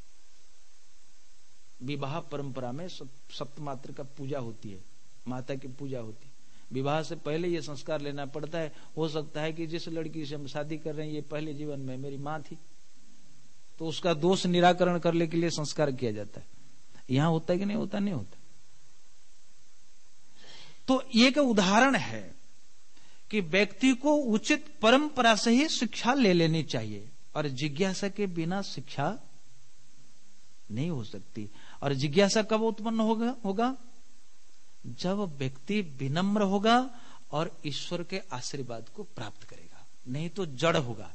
S1: विवाह परंपरा में सप्तमातृका पूजा होती है, माता की पूजा होती है। विवाह से पहले ये संस्कार लेना पड़ता है। हो सकता है कि जिस लड़की से हम शादी कर रहे हैं ये पहले जीवन में मेरी माँ थी, तो उसका दोष निराकरण करने के लिए संस्कार किया जाता है। यहां होता है कि नहीं होता? नहीं होता। तो एक उदाहरण है कि व्यक्ति को उचित परंपरा से ही शिक्षा ले लेनी चाहिए, और जिज्ञासा के बिना शिक्षा नहीं हो सकती। और जिज्ञासा कब उत्पन्न होगा? जब व्यक्ति विनम्र होगा और ईश्वर के आशीर्वाद को प्राप्त करेगा, नहीं तो जड़ होगा,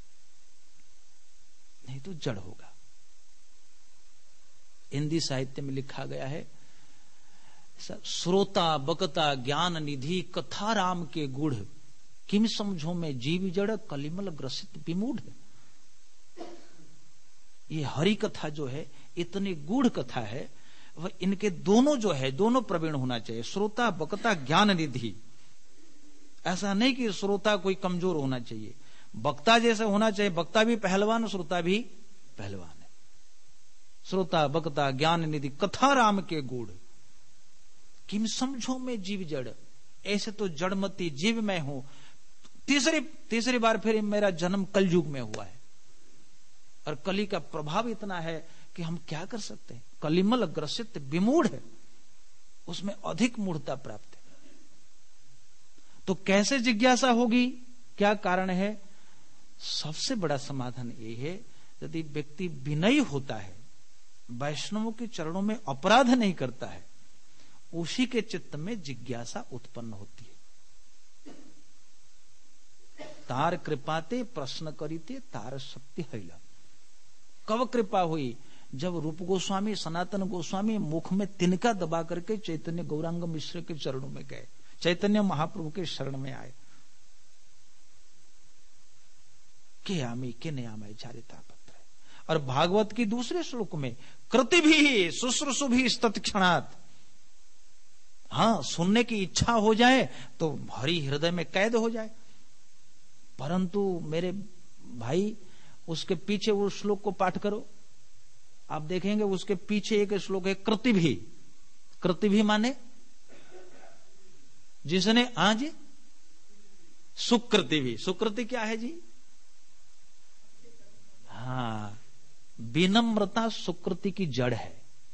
S1: नहीं तो जड़ होगा। हिंदी साहित्य में लिखा गया है, श्रोता बकता ज्ञान निधि कथा राम के गुढ़, किम समझो में जीव जड़ कलिमल ग्रसित विमूढ़। ये हरि कथा जो है इतनी गूढ़ कथा है, वह इनके दोनों जो है दोनों प्रवीण होना चाहिए। श्रोता बकता ज्ञान निधि, ऐसा नहीं कि श्रोता कोई कमजोर होना चाहिए, वक्ता जैसा होना चाहिए। वक्ता भी पहलवान, श्रोता भी पहलवान है। श्रोता बकता ज्ञान निधि कथा राम के गुढ़, किम समझो में जीव जड़, ऐसे तो जड़मती जीव में हूं। तीसरी बार फिर मेरा जन्म कलयुग में हुआ है, और कली का प्रभाव इतना है कि हम क्या कर सकते हैं। कलिमल ग्रसित विमूढ़ है, उसमें अधिक मूढ़ता प्राप्त है। तो कैसे जिज्ञासा होगी, क्या कारण है? सबसे बड़ा समाधान ये है, यदि व्यक्ति विनयी होता है, वैष्णवों के चरणों में अपराध नहीं करता है, उसी के चित्त में जिज्ञासा उत्पन्न होती है। तार कृपाते प्रश्न करीते तार शक्ति हैला। कब कृपा हुई? जब रूप गोस्वामी सनातन गोस्वामी मुख में तिनका दबा करके चैतन्य गौरांग मिश्र के चरणों में गए, चैतन्य महाप्रभु के शरण में आए। के आमी के नयामय चारिता पत्र। और भागवत की दूसरे श्लोक में कृति भी शुश्रूषु भी तत्क्षणात्, हाँ सुनने की इच्छा हो जाए तो हरि हृदय में कैद हो जाए। परंतु मेरे भाई, उसके पीछे वो श्लोक को पाठ करो, आप देखेंगे उसके पीछे एक श्लोक है कृति भी। कृति भी माने जिसने आज सुकृति भी। सुकृति क्या है जी? हाँ, विनम्रता सुकृति की जड़ है।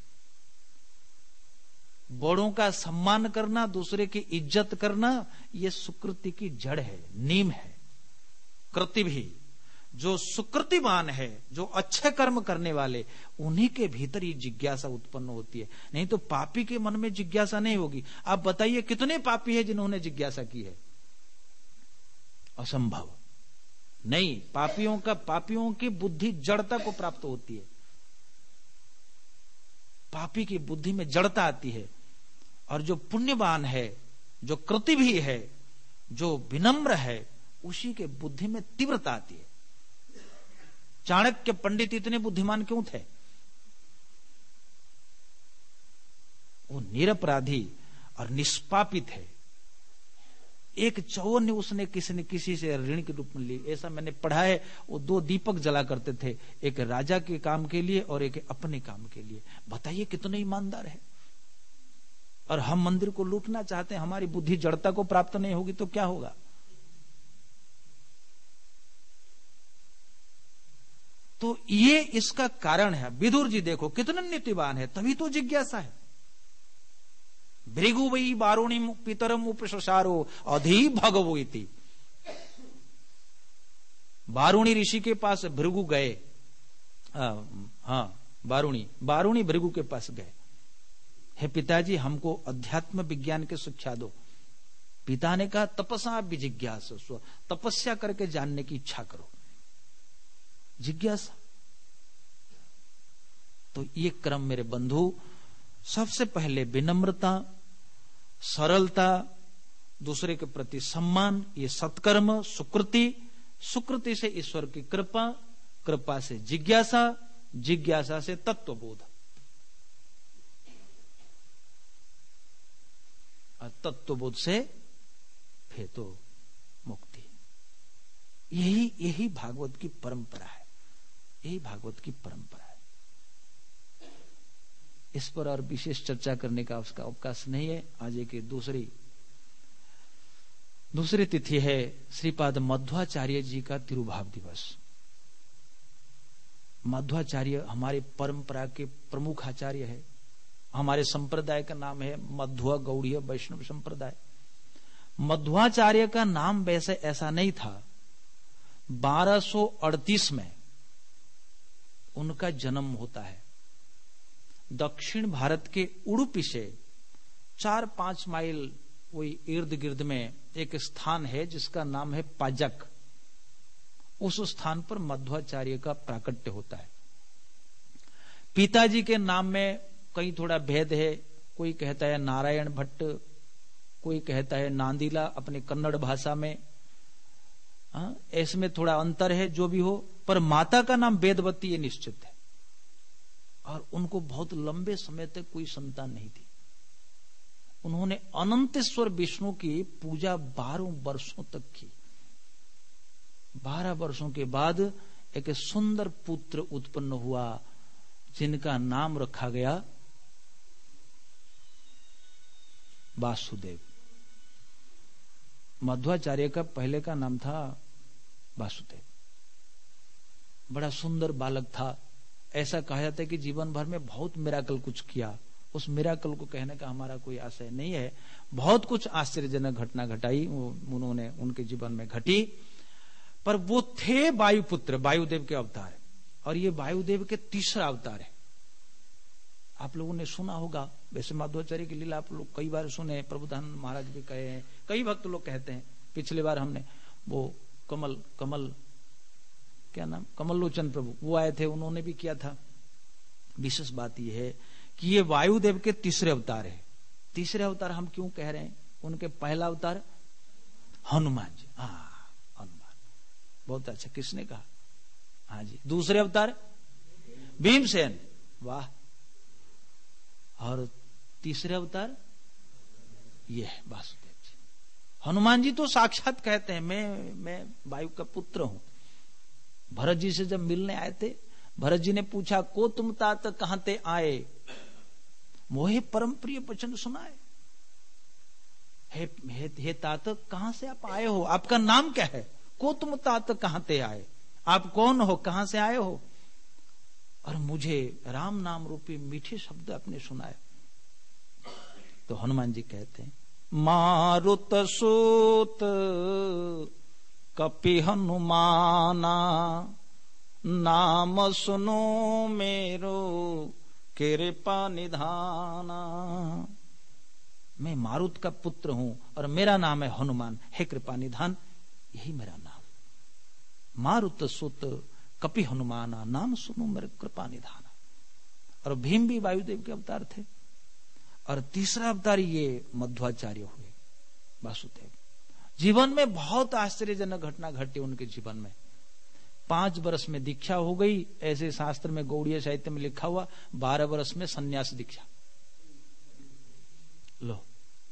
S1: बड़ों का सम्मान करना, दूसरे की इज्जत करना, यह सुकृति की जड़ है, नीम है। कृति भी, जो सुकृतिवान है, जो अच्छे कर्म करने वाले, उन्हीं के भीतर ये जिज्ञासा उत्पन्न होती है। नहीं तो पापी के मन में जिज्ञासा नहीं होगी। आप बताइए कितने पापी है जिन्होंने जिज्ञासा की है? असंभव नहीं। पापियों की बुद्धि जड़ता को प्राप्त होती है। पापी की बुद्धि में जड़ता आती है, और जो पुण्यवान है, जो कृति भी है, जो विनम्र है, उसी के बुद्धि में तीव्रता आती है। चाणक्य पंडित इतने बुद्धिमान क्यों थे? वो निरपराधी और निष्पापित है। एक चौर ने उसने किसी से ऋण के रूप में ली, ऐसा मैंने पढ़ा है। वो 2 दीपक जला करते थे, एक राजा के काम के लिए और एक अपने काम के लिए। बताइए कितने ईमानदार है। और हम मंदिर को लूटना चाहते हैं, हमारी बुद्धि जड़ता को प्राप्त नहीं होगी तो क्या होगा? तो ये इसका कारण है। विदुर जी देखो कितने नीतिवान है, तभी तो जिज्ञासा है। भृगु वही बारुणी पितरम उपसारो अधि भगवो इति। बारुणी ऋषि के पास भृगु गए। हाँ, बारुणी भृगु के पास गए। हे पिताजी, हमको अध्यात्म विज्ञान की शिक्षा दो। पिता ने कहा तपसा विजिज्ञासस्व, तपस्या करके जानने की इच्छा करो। जिज्ञासा। तो ये क्रम मेरे बंधु, सबसे पहले विनम्रता, सरलता, दूसरे के प्रति सम्मान, ये सत्कर्म, सुकृति से ईश्वर की कृपा, कृपा से जिज्ञासा, जिज्ञासा से तत्वबोध, और तत्वबोध से फिर तो मुक्ति। यही भागवत की परंपरा है। यही भागवत की परंपरा है। इस पर और विशेष चर्चा करने का उसका अवकाश नहीं है। आज एक दूसरी तिथि है श्रीपाद मध्वाचार्य जी का तिरुभाव दिवस। मध्वाचार्य हमारे परंपरा के प्रमुख आचार्य है। हमारे संप्रदाय का नाम है मध्व गौड़ीय वैष्णव संप्रदाय। मध्वाचार्य का नाम वैसे ऐसा नहीं था। 1238 में उनका जन्म होता है। दक्षिण भारत के उडुपी से 4-5 माइल वही इर्द गिर्द में एक स्थान है जिसका नाम है पाजक। उस स्थान पर मध्वाचार्य का प्राकट्य होता है। पिताजी के नाम में कहीं थोड़ा भेद है। कोई कहता है नारायण भट्ट, कोई कहता है नांदीला अपने कन्नड़ भाषा में। इसमें थोड़ा अंतर है, जो भी हो, पर माता का नाम वेदवती ये निश्चित है। और उनको बहुत लंबे समय तक कोई संतान नहीं थी। उन्होंने अनंतेश्वर विष्णु की पूजा 12 वर्षों तक की। 12 वर्षों के बाद एक सुंदर पुत्र उत्पन्न हुआ जिनका नाम रखा गया वासुदेव। मध्वाचार्य का पहले का नाम था वासुदेव। बड़ा सुंदर बालक था। ऐसा कहा जाता है कि जीवन भर में बहुत मिराकल कुछ किया। उस मिराकल को कहने का हमारा कोई आशय नहीं है। बहुत कुछ आश्चर्यजनक घटना घटाई उन्होंने उनके जीवन में घटी। पर वो थे वायुपुत्र, वायुदेव के अवतार। और ये वायुदेव के तीसरा अवतार है। आप लोगों ने सुना होगा, वैसे माधवाचार्य की लीला आप लोग कई बार सुने, प्रभुदानंद महाराज भी कहे हैं, कई भक्त लोग कहते हैं। पिछली बार हमने वो कमल क्या नाम, कमल लोचन प्रभु, वो आए थे, उन्होंने भी किया था। विशेष बात यह है कि ये वायुदेव के तीसरे अवतार है। तीसरे अवतार हम क्यों कह रहे हैं? उनके पहला अवतार हनुमान जी। हनुमान, बहुत अच्छा, किसने कहा? हाँ जी। दूसरे अवतार भीमसेन, वाह। और तीसरे अवतार ये है वासुदेव जी। हनुमान जी तो साक्षात कहते हैं मैं वायु का पुत्र हूं। भरत जी से जब मिलने आए थे, भरत जी ने पूछा, को तुम तात कहां ते आए, मोहे परम प्रिय वचन सुनाए। हे तात, कहां से आप आए हो? आपका नाम क्या है? को तुम तात कहां ते आए, आप कौन हो, कहां से आए हो? और मुझे राम नाम रूपी मीठे शब्द अपने सुनाए। तो हनुमान जी कहते हैं, मारुत सूत कपि हनुमाना, नाम सुनो मेरो कृपा निधाना। मैं मारुत का पुत्र हूं और मेरा नाम है हनुमान, हे कृपा निधान, यही मेरा नाम। मारुत सुत कपि हनुमाना, नाम सुनो मेरे कृपा निधाना। और भीम भी वायुदेव के अवतार थे। और तीसरा अवतार ये मध्वाचार्य हुए, वासुदेव। जीवन में बहुत आश्चर्यजनक घटना घटी उनके जीवन में। 5 वर्ष में दीक्षा हो गई, ऐसे शास्त्र में गौड़ीय साहित्य में लिखा हुआ। 12 वर्ष में सन्यास दीक्षा। लो,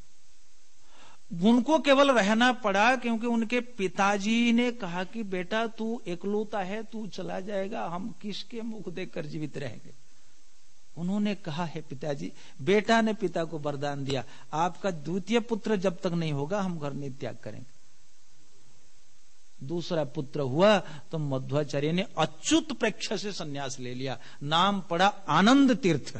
S1: उनको केवल रहना पड़ा क्योंकि उनके पिताजी ने कहा कि बेटा तू एकलौता है, तू चला जाएगा, हम किसके मुख देखकर जीवित रहेंगे। उन्होंने कहा, है पिताजी, बेटा ने पिता को वरदान दिया, आपका द्वितीय पुत्र जब तक नहीं होगा हम घर नहीं त्याग करेंगे। दूसरा पुत्र हुआ तो मध्वाचार्य ने अच्युत प्रेक्ष से संन्यास ले लिया। नाम पड़ा आनंद तीर्थ।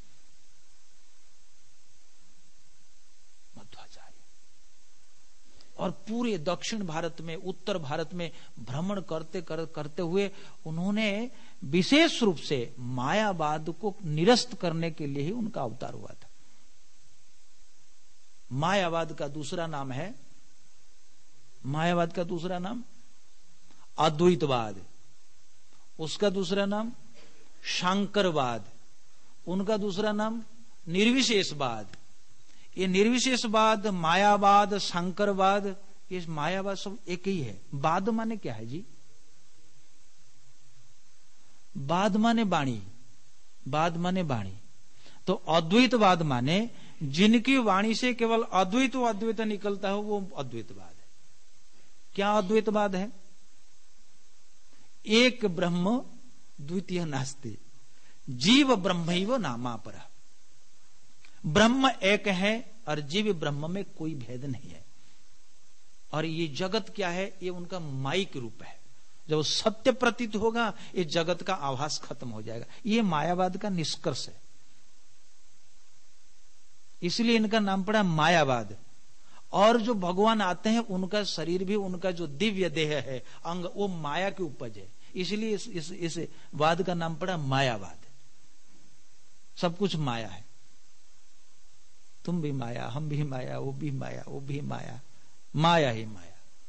S1: और पूरे दक्षिण भारत में, उत्तर भारत में भ्रमण करते हुए उन्होंने विशेष रूप से मायावाद को निरस्त करने के लिए ही उनका अवतार हुआ था। मायावाद का दूसरा नाम है, मायावाद का दूसरा नाम अद्वैतवाद, उसका दूसरा नाम शांकरवाद, उनका दूसरा नाम निर्विशेषवाद। ये निर्विशेषवाद, मायावाद, शंकरवाद, ये मायावाद सब एक ही है। वाद माने क्या है जी? वाद माने वाणी, वाद माने वाणी। तो अद्वैतवाद माने जिनकी वाणी से केवल अद्वैत अद्वैत निकलता है, वो अद्वैतवाद है। क्या अद्वैतवाद है? एक ब्रह्म द्वितीय नास्ति, जीव ब्रह्मैव नामापरः। ब्रह्म एक है और जीव ब्रह्म में कोई भेद नहीं है। और ये जगत क्या है? ये उनका माइक रूप है। जब सत्य प्रतीत होगा, ये जगत का आभास खत्म हो जाएगा। ये मायावाद का निष्कर्ष है, इसलिए इनका नाम पड़ा मायावाद। और जो भगवान आते हैं उनका शरीर भी, उनका जो दिव्य देह है, अंग, वो माया की उपज है। इसलिए इस वाद का नाम पड़ा मायावाद। सब कुछ माया है। तुम भी माया, हम भी माया, वो भी माया, वो भी माया, माया ही माया।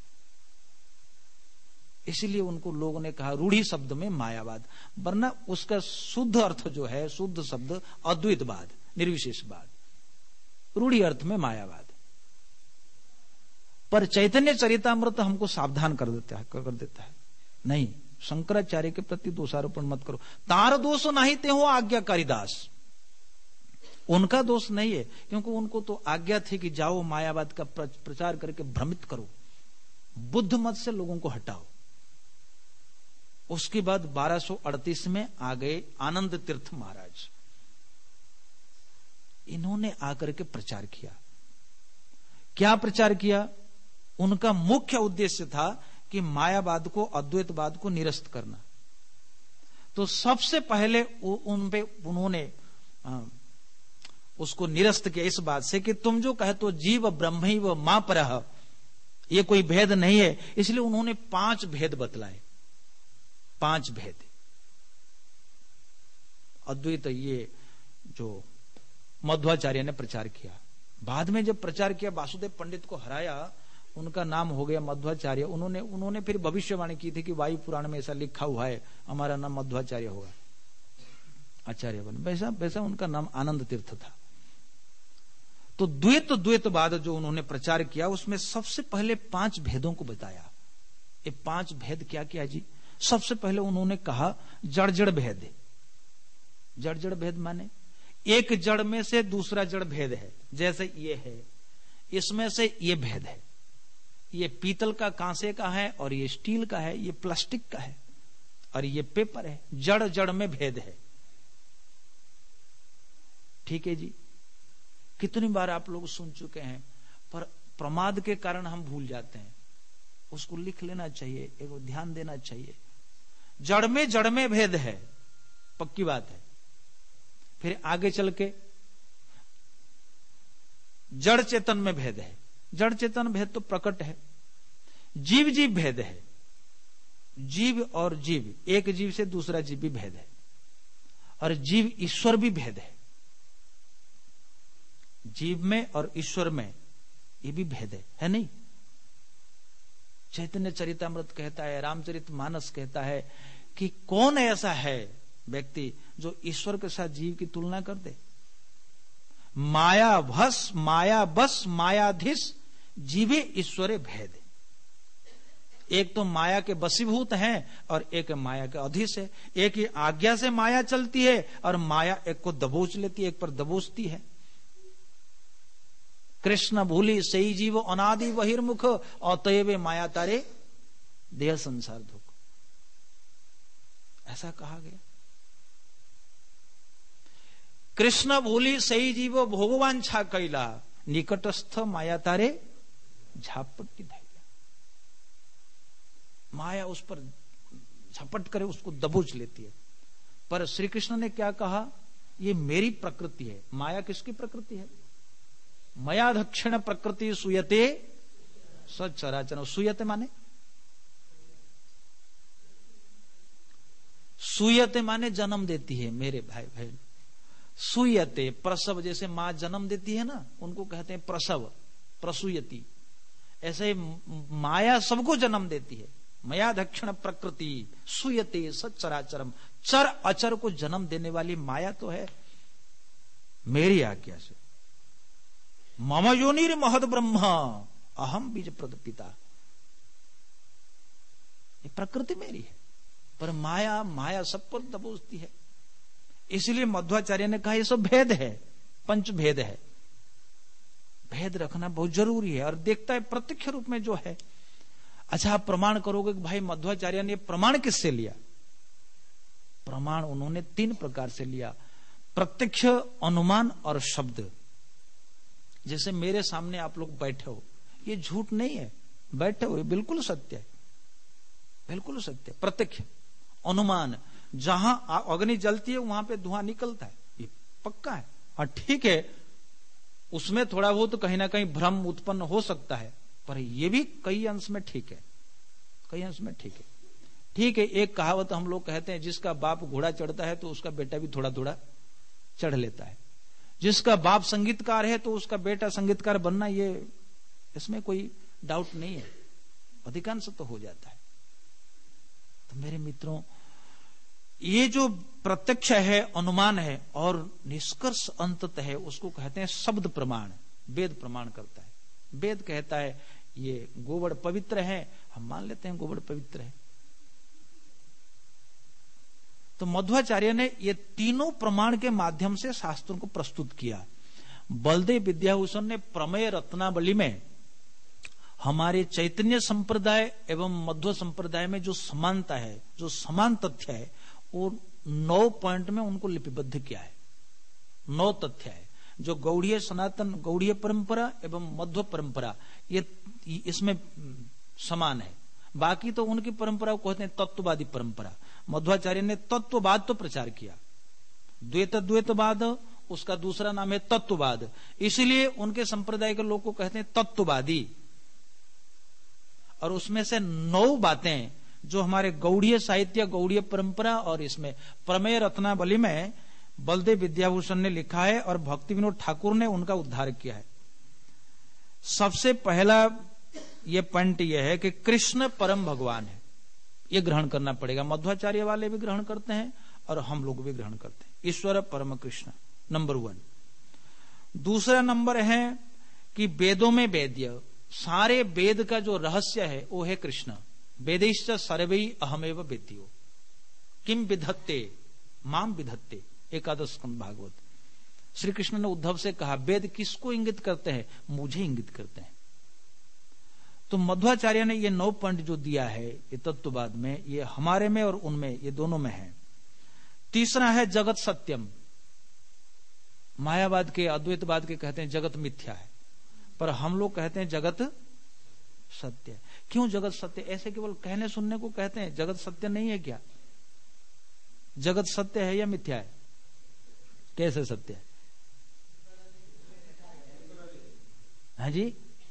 S1: इसलिए उनको लोगों ने कहा रूढ़ी शब्द में मायावाद, वरना उसका शुद्ध अर्थ जो है, शुद्ध शब्द अद्वैतवाद, निर्विशेषवाद, रूढ़ी अर्थ में मायावाद। पर चैतन्य चरितामृत हमको सावधान कर देता है। नहीं, शंकराचार्य के प्रति दोषारोपण मत करो। तार दोष नहीं ते हो आज्ञाकारी दास, उनका दोष नहीं है, क्योंकि उनको तो आज्ञा थी कि जाओ मायावाद का प्रचार करके भ्रमित करो, बुद्ध मत से लोगों को हटाओ। उसके बाद 1238 में आ गए आनंद तीर्थ महाराज। इन्होंने आकर के प्रचार किया। क्या प्रचार किया? उनका मुख्य उद्देश्य था कि मायावाद को, अद्वैतवाद को निरस्त करना। तो सबसे पहले उन्होंने उसको निरस्त किया इस बात से कि तुम जो कहे तो जीव ब्रह्म व मां परः, ये कोई भेद नहीं है। इसलिए उन्होंने 5 भेद बतलाए, 5 भेद। अद्वैत ये जो मध्वाचार्य ने प्रचार किया, बाद में जब प्रचार किया, वासुदेव पंडित को हराया, उनका नाम हो गया मध्वाचार्य। उन्होंने फिर भविष्यवाणी की थी कि वायु पुराण में ऐसा लिखा हुआ है, हमारा नाम मध्वाचार्य होगा, आचार्य बन। वैसा उनका नाम आनंद तीर्थ था। तो द्वैतवाद जो उन्होंने प्रचार किया, उसमें सबसे पहले 5 भेदों को बताया। ये 5 भेद क्या क्या जी? सबसे पहले उन्होंने कहा जड़ जड़ भेद। जड़ जड़ भेद माने एक जड़ में से दूसरा जड़ भेद है। जैसे ये है, इसमें से ये भेद है, ये पीतल का, कांसे का है, और ये स्टील का है, ये प्लास्टिक का है, और ये पेपर है। जड़ जड़ में भेद है। ठीक है जी। कितनी बार आप लोग सुन चुके हैं, पर प्रमाद के कारण हम भूल जाते हैं। उसको लिख लेना चाहिए, एक ध्यान देना चाहिए। जड़ में भेद है, पक्की बात है। फिर आगे चल के जड़ चेतन में भेद है। जड़ चेतन भेद तो प्रकट है। जीव जीव भेद है। जीव और जीव, एक जीव से दूसरा जीव भी भेद है। और जीव ईश्वर भी भेद है। जीव में और ईश्वर में ये भी भेद है नहीं? चैतन्य चरितामृत कहता है, रामचरित मानस कहता है कि कौन ऐसा है व्यक्ति जो ईश्वर के साथ जीव की तुलना कर दे? माया बस मायाधीश जीवे ईश्वरे भेद। एक तो माया के बसीभूत हैं और एक माया के अधीश है। एक ही आज्ञा से माया चलती है और माया एक को दबोच लेती है, एक पर दबोचती है। कृष्ण भूली सही जीव अनादि बहिर्मुख, अतएव माया तारे देह संसार दुख, ऐसा कहा गया। कृष्ण भूली सही जीव भोगवान छा कैला, निकटस्थ माया तारे झापट्टी धैर्य। माया उस पर झपट करे, उसको दबोच लेती है। पर श्री कृष्ण ने क्या कहा? ये मेरी प्रकृति है। माया किसकी प्रकृति है? मया दक्षिण प्रकृति सुयते सचराचर। सुयते माने, सुयते माने जन्म देती है मेरे भाई बहन। सुयते प्रसव, जैसे मां जन्म देती है ना, उनको कहते हैं प्रसव, प्रसूयती। ऐसे माया सबको जन्म देती है। मया दक्षिण प्रकृति सुयते सचराचरम। चर अचर को जन्म देने वाली माया तो है मेरी आज्ञा से। मम योनिर महद ब्रह्म अहम बीज प्रद पिता। ये प्रकृति मेरी है, पर माया सब पर दबोचती है। इसलिए मध्वाचार्य ने कहा ये सब भेद है, 5 भेद है। भेद रखना बहुत जरूरी है। और देखता है प्रत्यक्ष रूप में जो है। अच्छा, आप प्रमाण करोगे कि भाई मध्वाचार्य ने प्रमाण किससे लिया? प्रमाण उन्होंने 3 प्रकार से लिया, प्रत्यक्ष, अनुमान और शब्द। जैसे मेरे सामने आप लोग बैठे हो, ये झूठ नहीं है, बैठे हो, ये बिल्कुल सत्य है, बिल्कुल सत्य। प्रत्यक्ष, अनुमान, जहां अग्नि जलती है वहां पे धुआं निकलता है, ये पक्का है। और ठीक है, उसमें थोड़ा बहुत कहीं ना कहीं भ्रम उत्पन्न हो सकता है, पर यह भी कई अंश में ठीक है, कई अंश में ठीक है। ठीक है, एक कहावत हम लोग कहते हैं, जिसका बाप घोड़ा चढ़ता है तो उसका बेटा भी थोड़ा थोड़ा चढ़ लेता है। जिसका बाप संगीतकार है तो उसका बेटा संगीतकार बनना, ये इसमें कोई डाउट नहीं है, अधिकांश तो हो जाता है। तो मेरे मित्रों, ये जो प्रत्यक्ष है, अनुमान है और निष्कर्ष अंततः है, उसको कहते हैं शब्द प्रमाण। वेद प्रमाण करता है, वेद कहता है ये गोबर पवित्र है, हम मान लेते हैं गोबर पवित्र है। तो मध्वाचार्य ने ये तीनों प्रमाण के माध्यम से शास्त्रों को प्रस्तुत किया। बलदेव विद्याभूषण ने प्रमेय रत्नावली में हमारे चैतन्य संप्रदाय एवं मध्व संप्रदाय में जो समानता है, जो समान तथ्य है, वो 9 पॉइंट में उनको लिपिबद्ध किया है। 9 तथ्य है जो गौड़ीय सनातन, गौड़ीय परंपरा एवं मध्व परंपरा, ये इसमें समान है। बाकी तो उनकी परंपरा को कहते हैं तत्ववादी परंपरा। मध्वाचार्य ने तत्ववाद तो प्रचार किया, द्वैतवाद उसका दूसरा नाम है तत्ववाद, इसलिए उनके संप्रदाय के लोग को कहते हैं तत्ववादी। और उसमें से 9 बातें जो हमारे गौड़ीय साहित्य, गौड़ीय परंपरा और इसमें प्रमेय रत्नावली में बलदेव विद्याभूषण ने लिखा है और भक्ति विनोद ठाकुर ने उनका उद्धार किया है। सबसे पहला ये पॉइंट यह है कि कृष्ण परम भगवान है, ये ग्रहण करना पड़ेगा। मध्वाचार्य वाले भी ग्रहण करते हैं और हम लोग भी ग्रहण करते हैं, ईश्वर परम कृष्ण, नंबर 1। दूसरा नंबर है कि वेदों में वेद्य, सारे वेद का जो रहस्य है वो है कृष्ण। वेदैश्च सर्वै अहमेव वेद्यो किम विधत्ते माम विधत्ते, एकादश स्कंद भागवत। श्री कृष्ण ने उद्धव से कहा, वेद किसको इंगित करते हैं? मुझे इंगित करते हैं। तो मध्वाचार्य ने ये 9 पॉइंट जो दिया है ये तत्ववाद में, ये हमारे में और उनमें, ये दोनों में है। तीसरा है जगत सत्यम। मायावाद के, अद्वैतवाद के कहते हैं जगत मिथ्या है, पर हम लोग कहते हैं जगत सत्य। क्यों जगत सत्य? ऐसे केवल कहने सुनने को कहते हैं, जगत सत्य नहीं है क्या? जगत सत्य है या मिथ्या है? कैसे सत्य है? हाँ जी,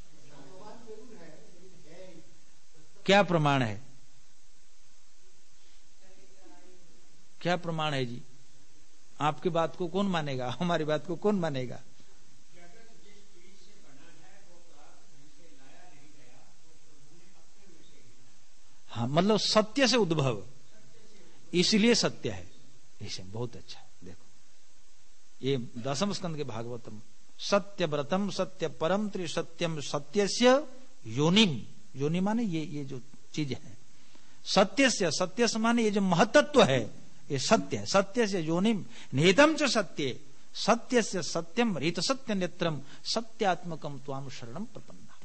S1: क्या प्रमाण है? क्या प्रमाण है जी? आपकी बात को कौन मानेगा? हमारी बात को कौन मानेगा? हाँ, मतलब सत्य से उद्भव, इसलिए सत्य है। इसे बहुत अच्छा है। देखो ये 10वें स्कंद के भागवतम, सत्य व्रतम सत्य परम त्रिसत्यम सत्यस्य योनिम, योनि माने ये जो चीज है, सत्यस्य, सत्य माने ये जो महतत्व है ये सत्य है। सत्य से योनिम निहितम च सत्य, सत्य से सत्यम रीत सत्य नेत्रम सत्यात्मकम त्वाम शरणम प्रपन्ना।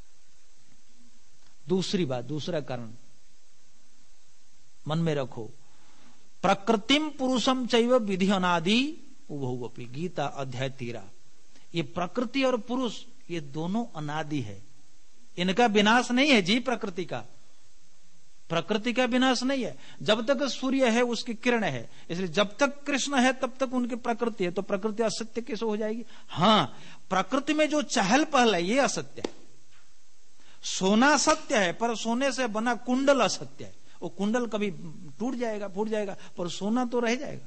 S1: दूसरी बात, दूसरा कारण मन में रखो, प्रकृतिम पुरुषम चैव विधि अनादि उभौवपि, गीता अध्याय 13। ये प्रकृति और पुरुष ये दोनों अनादि है, इनका विनाश नहीं है जी। प्रकृति का विनाश नहीं है। जब तक सूर्य है उसकी किरण है, इसलिए जब तक कृष्ण है तब तक उनकी प्रकृति है। तो प्रकृति असत्य कैसे हो जाएगी? हाँ, प्रकृति में जो चहल पहल है ये असत्य है। सोना सत्य है, पर सोने से बना कुंडल असत्य है। वो कुंडल कभी टूट जाएगा, फूट जाएगा, पर सोना तो रह जाएगा।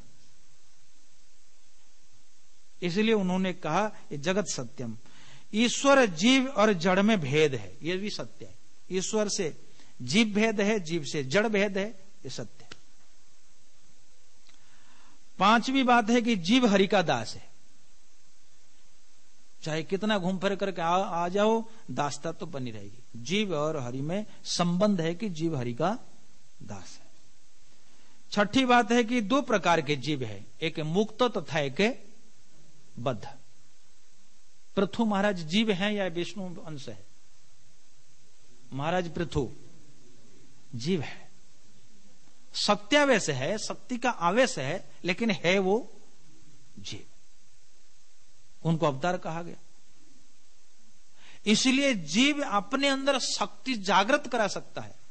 S1: इसलिए उन्होंने कहा ये जगत सत्यम। ईश्वर जीव और जड़ में भेद है, ये भी सत्य है। ईश्वर से जीव भेद है, जीव से जड़ भेद है, ये सत्य है। 5वीं बात है कि जीव हरि का दास है। चाहे कितना घूम फिर करके आ जाओ, दासता तो बनी रहेगी। जीव और हरि में संबंध है कि जीव हरि का दास है। 6ठी बात है कि 2 प्रकार के जीव है, एक मुक्त तथा एक बद्ध। पृथु महाराज जीव हैं या विष्णु अंश है? महाराज पृथु जीव है, सत्यावेश है, शक्ति का आवेश है, लेकिन है वो जीव। उनको अवतार कहा गया। इसलिए जीव अपने अंदर शक्ति जागृत करा सकता है,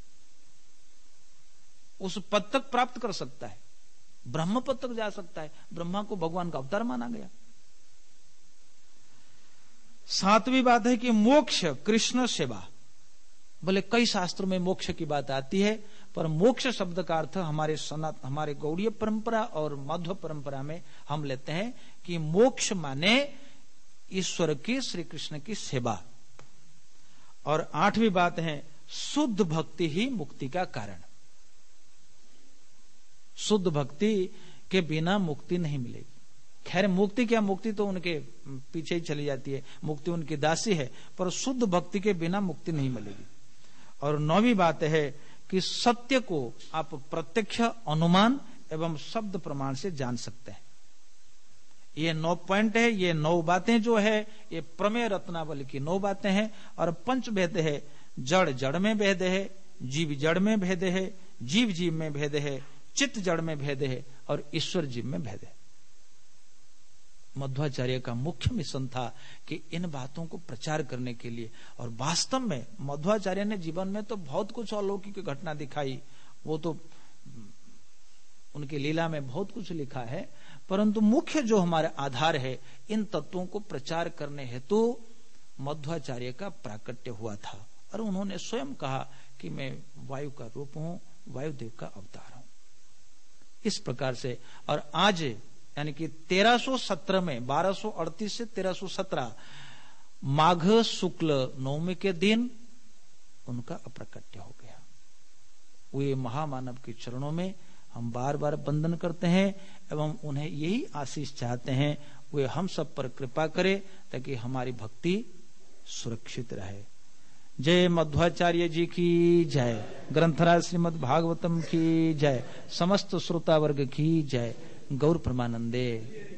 S1: उस पद तक प्राप्त कर सकता है, ब्रह्म पद तक जा सकता है। ब्रह्मा को भगवान का अवतार माना गया। सातवीं बात है कि मोक्ष कृष्ण सेवा। बोले कई शास्त्रों में मोक्ष की बात आती है, पर मोक्ष शब्द का अर्थ हमारे गौड़ीय परंपरा और मध्व परंपरा में हम लेते हैं कि मोक्ष माने ईश्वर की, श्री कृष्ण की सेवा। और आठवीं बात है शुद्ध भक्ति ही मुक्ति का कारण। शुद्ध भक्ति के बिना मुक्ति नहीं मिलेगी। खैर मुक्ति क्या, मुक्ति तो उनके पीछे ही चली जाती है, मुक्ति उनकी दासी है, पर शुद्ध भक्ति के बिना मुक्ति नहीं मिलेगी। और नौवीं बात है कि सत्य को आप प्रत्यक्ष, अनुमान एवं शब्द प्रमाण से जान सकते हैं। ये 9 पॉइंट है, ये 9 बातें जो है ये प्रमेय रत्नावली की 9 बातें हैं। और पंच भेद है, जड़ जड़ में भेद है, जीव जड़ में भेद है, जीव जीव में भेद है, चित्त जड़ में भेद है और ईश्वर जीव में भेद है। मध्वाचार्य का मुख्य मिशन था कि इन बातों को प्रचार करने के लिए, और वास्तव में मध्वाचार्य ने जीवन में तो बहुत कुछ अलौकिक घटना दिखाई, वो तो उनकी लीला में बहुत कुछ लिखा है, परंतु मुख्य जो हमारे आधार है इन तत्वों को प्रचार करने हेतु मध्वाचार्य का प्राकट्य हुआ था। और उन्होंने स्वयं कहा कि मैं वायु का रूप हूं, वायुदेव का अवतार हूं। इस प्रकार से, और आज यानी कि 1317 में 1238 से 1317 माघ शुक्ल नवमी के दिन उनका अप्रकट्य हो गया। वे महामानव के चरणों में हम बार बार वंदन करते हैं एवं उन्हें यही आशीष चाहते हैं वे हम सब पर कृपा करें ताकि हमारी भक्ति सुरक्षित रहे। जय मध्वाचार्य जी की जय, ग्रंथराज श्रीमद् भागवतम की जय, समस्त श्रोता वर्ग की जय। गौर परमानंदे।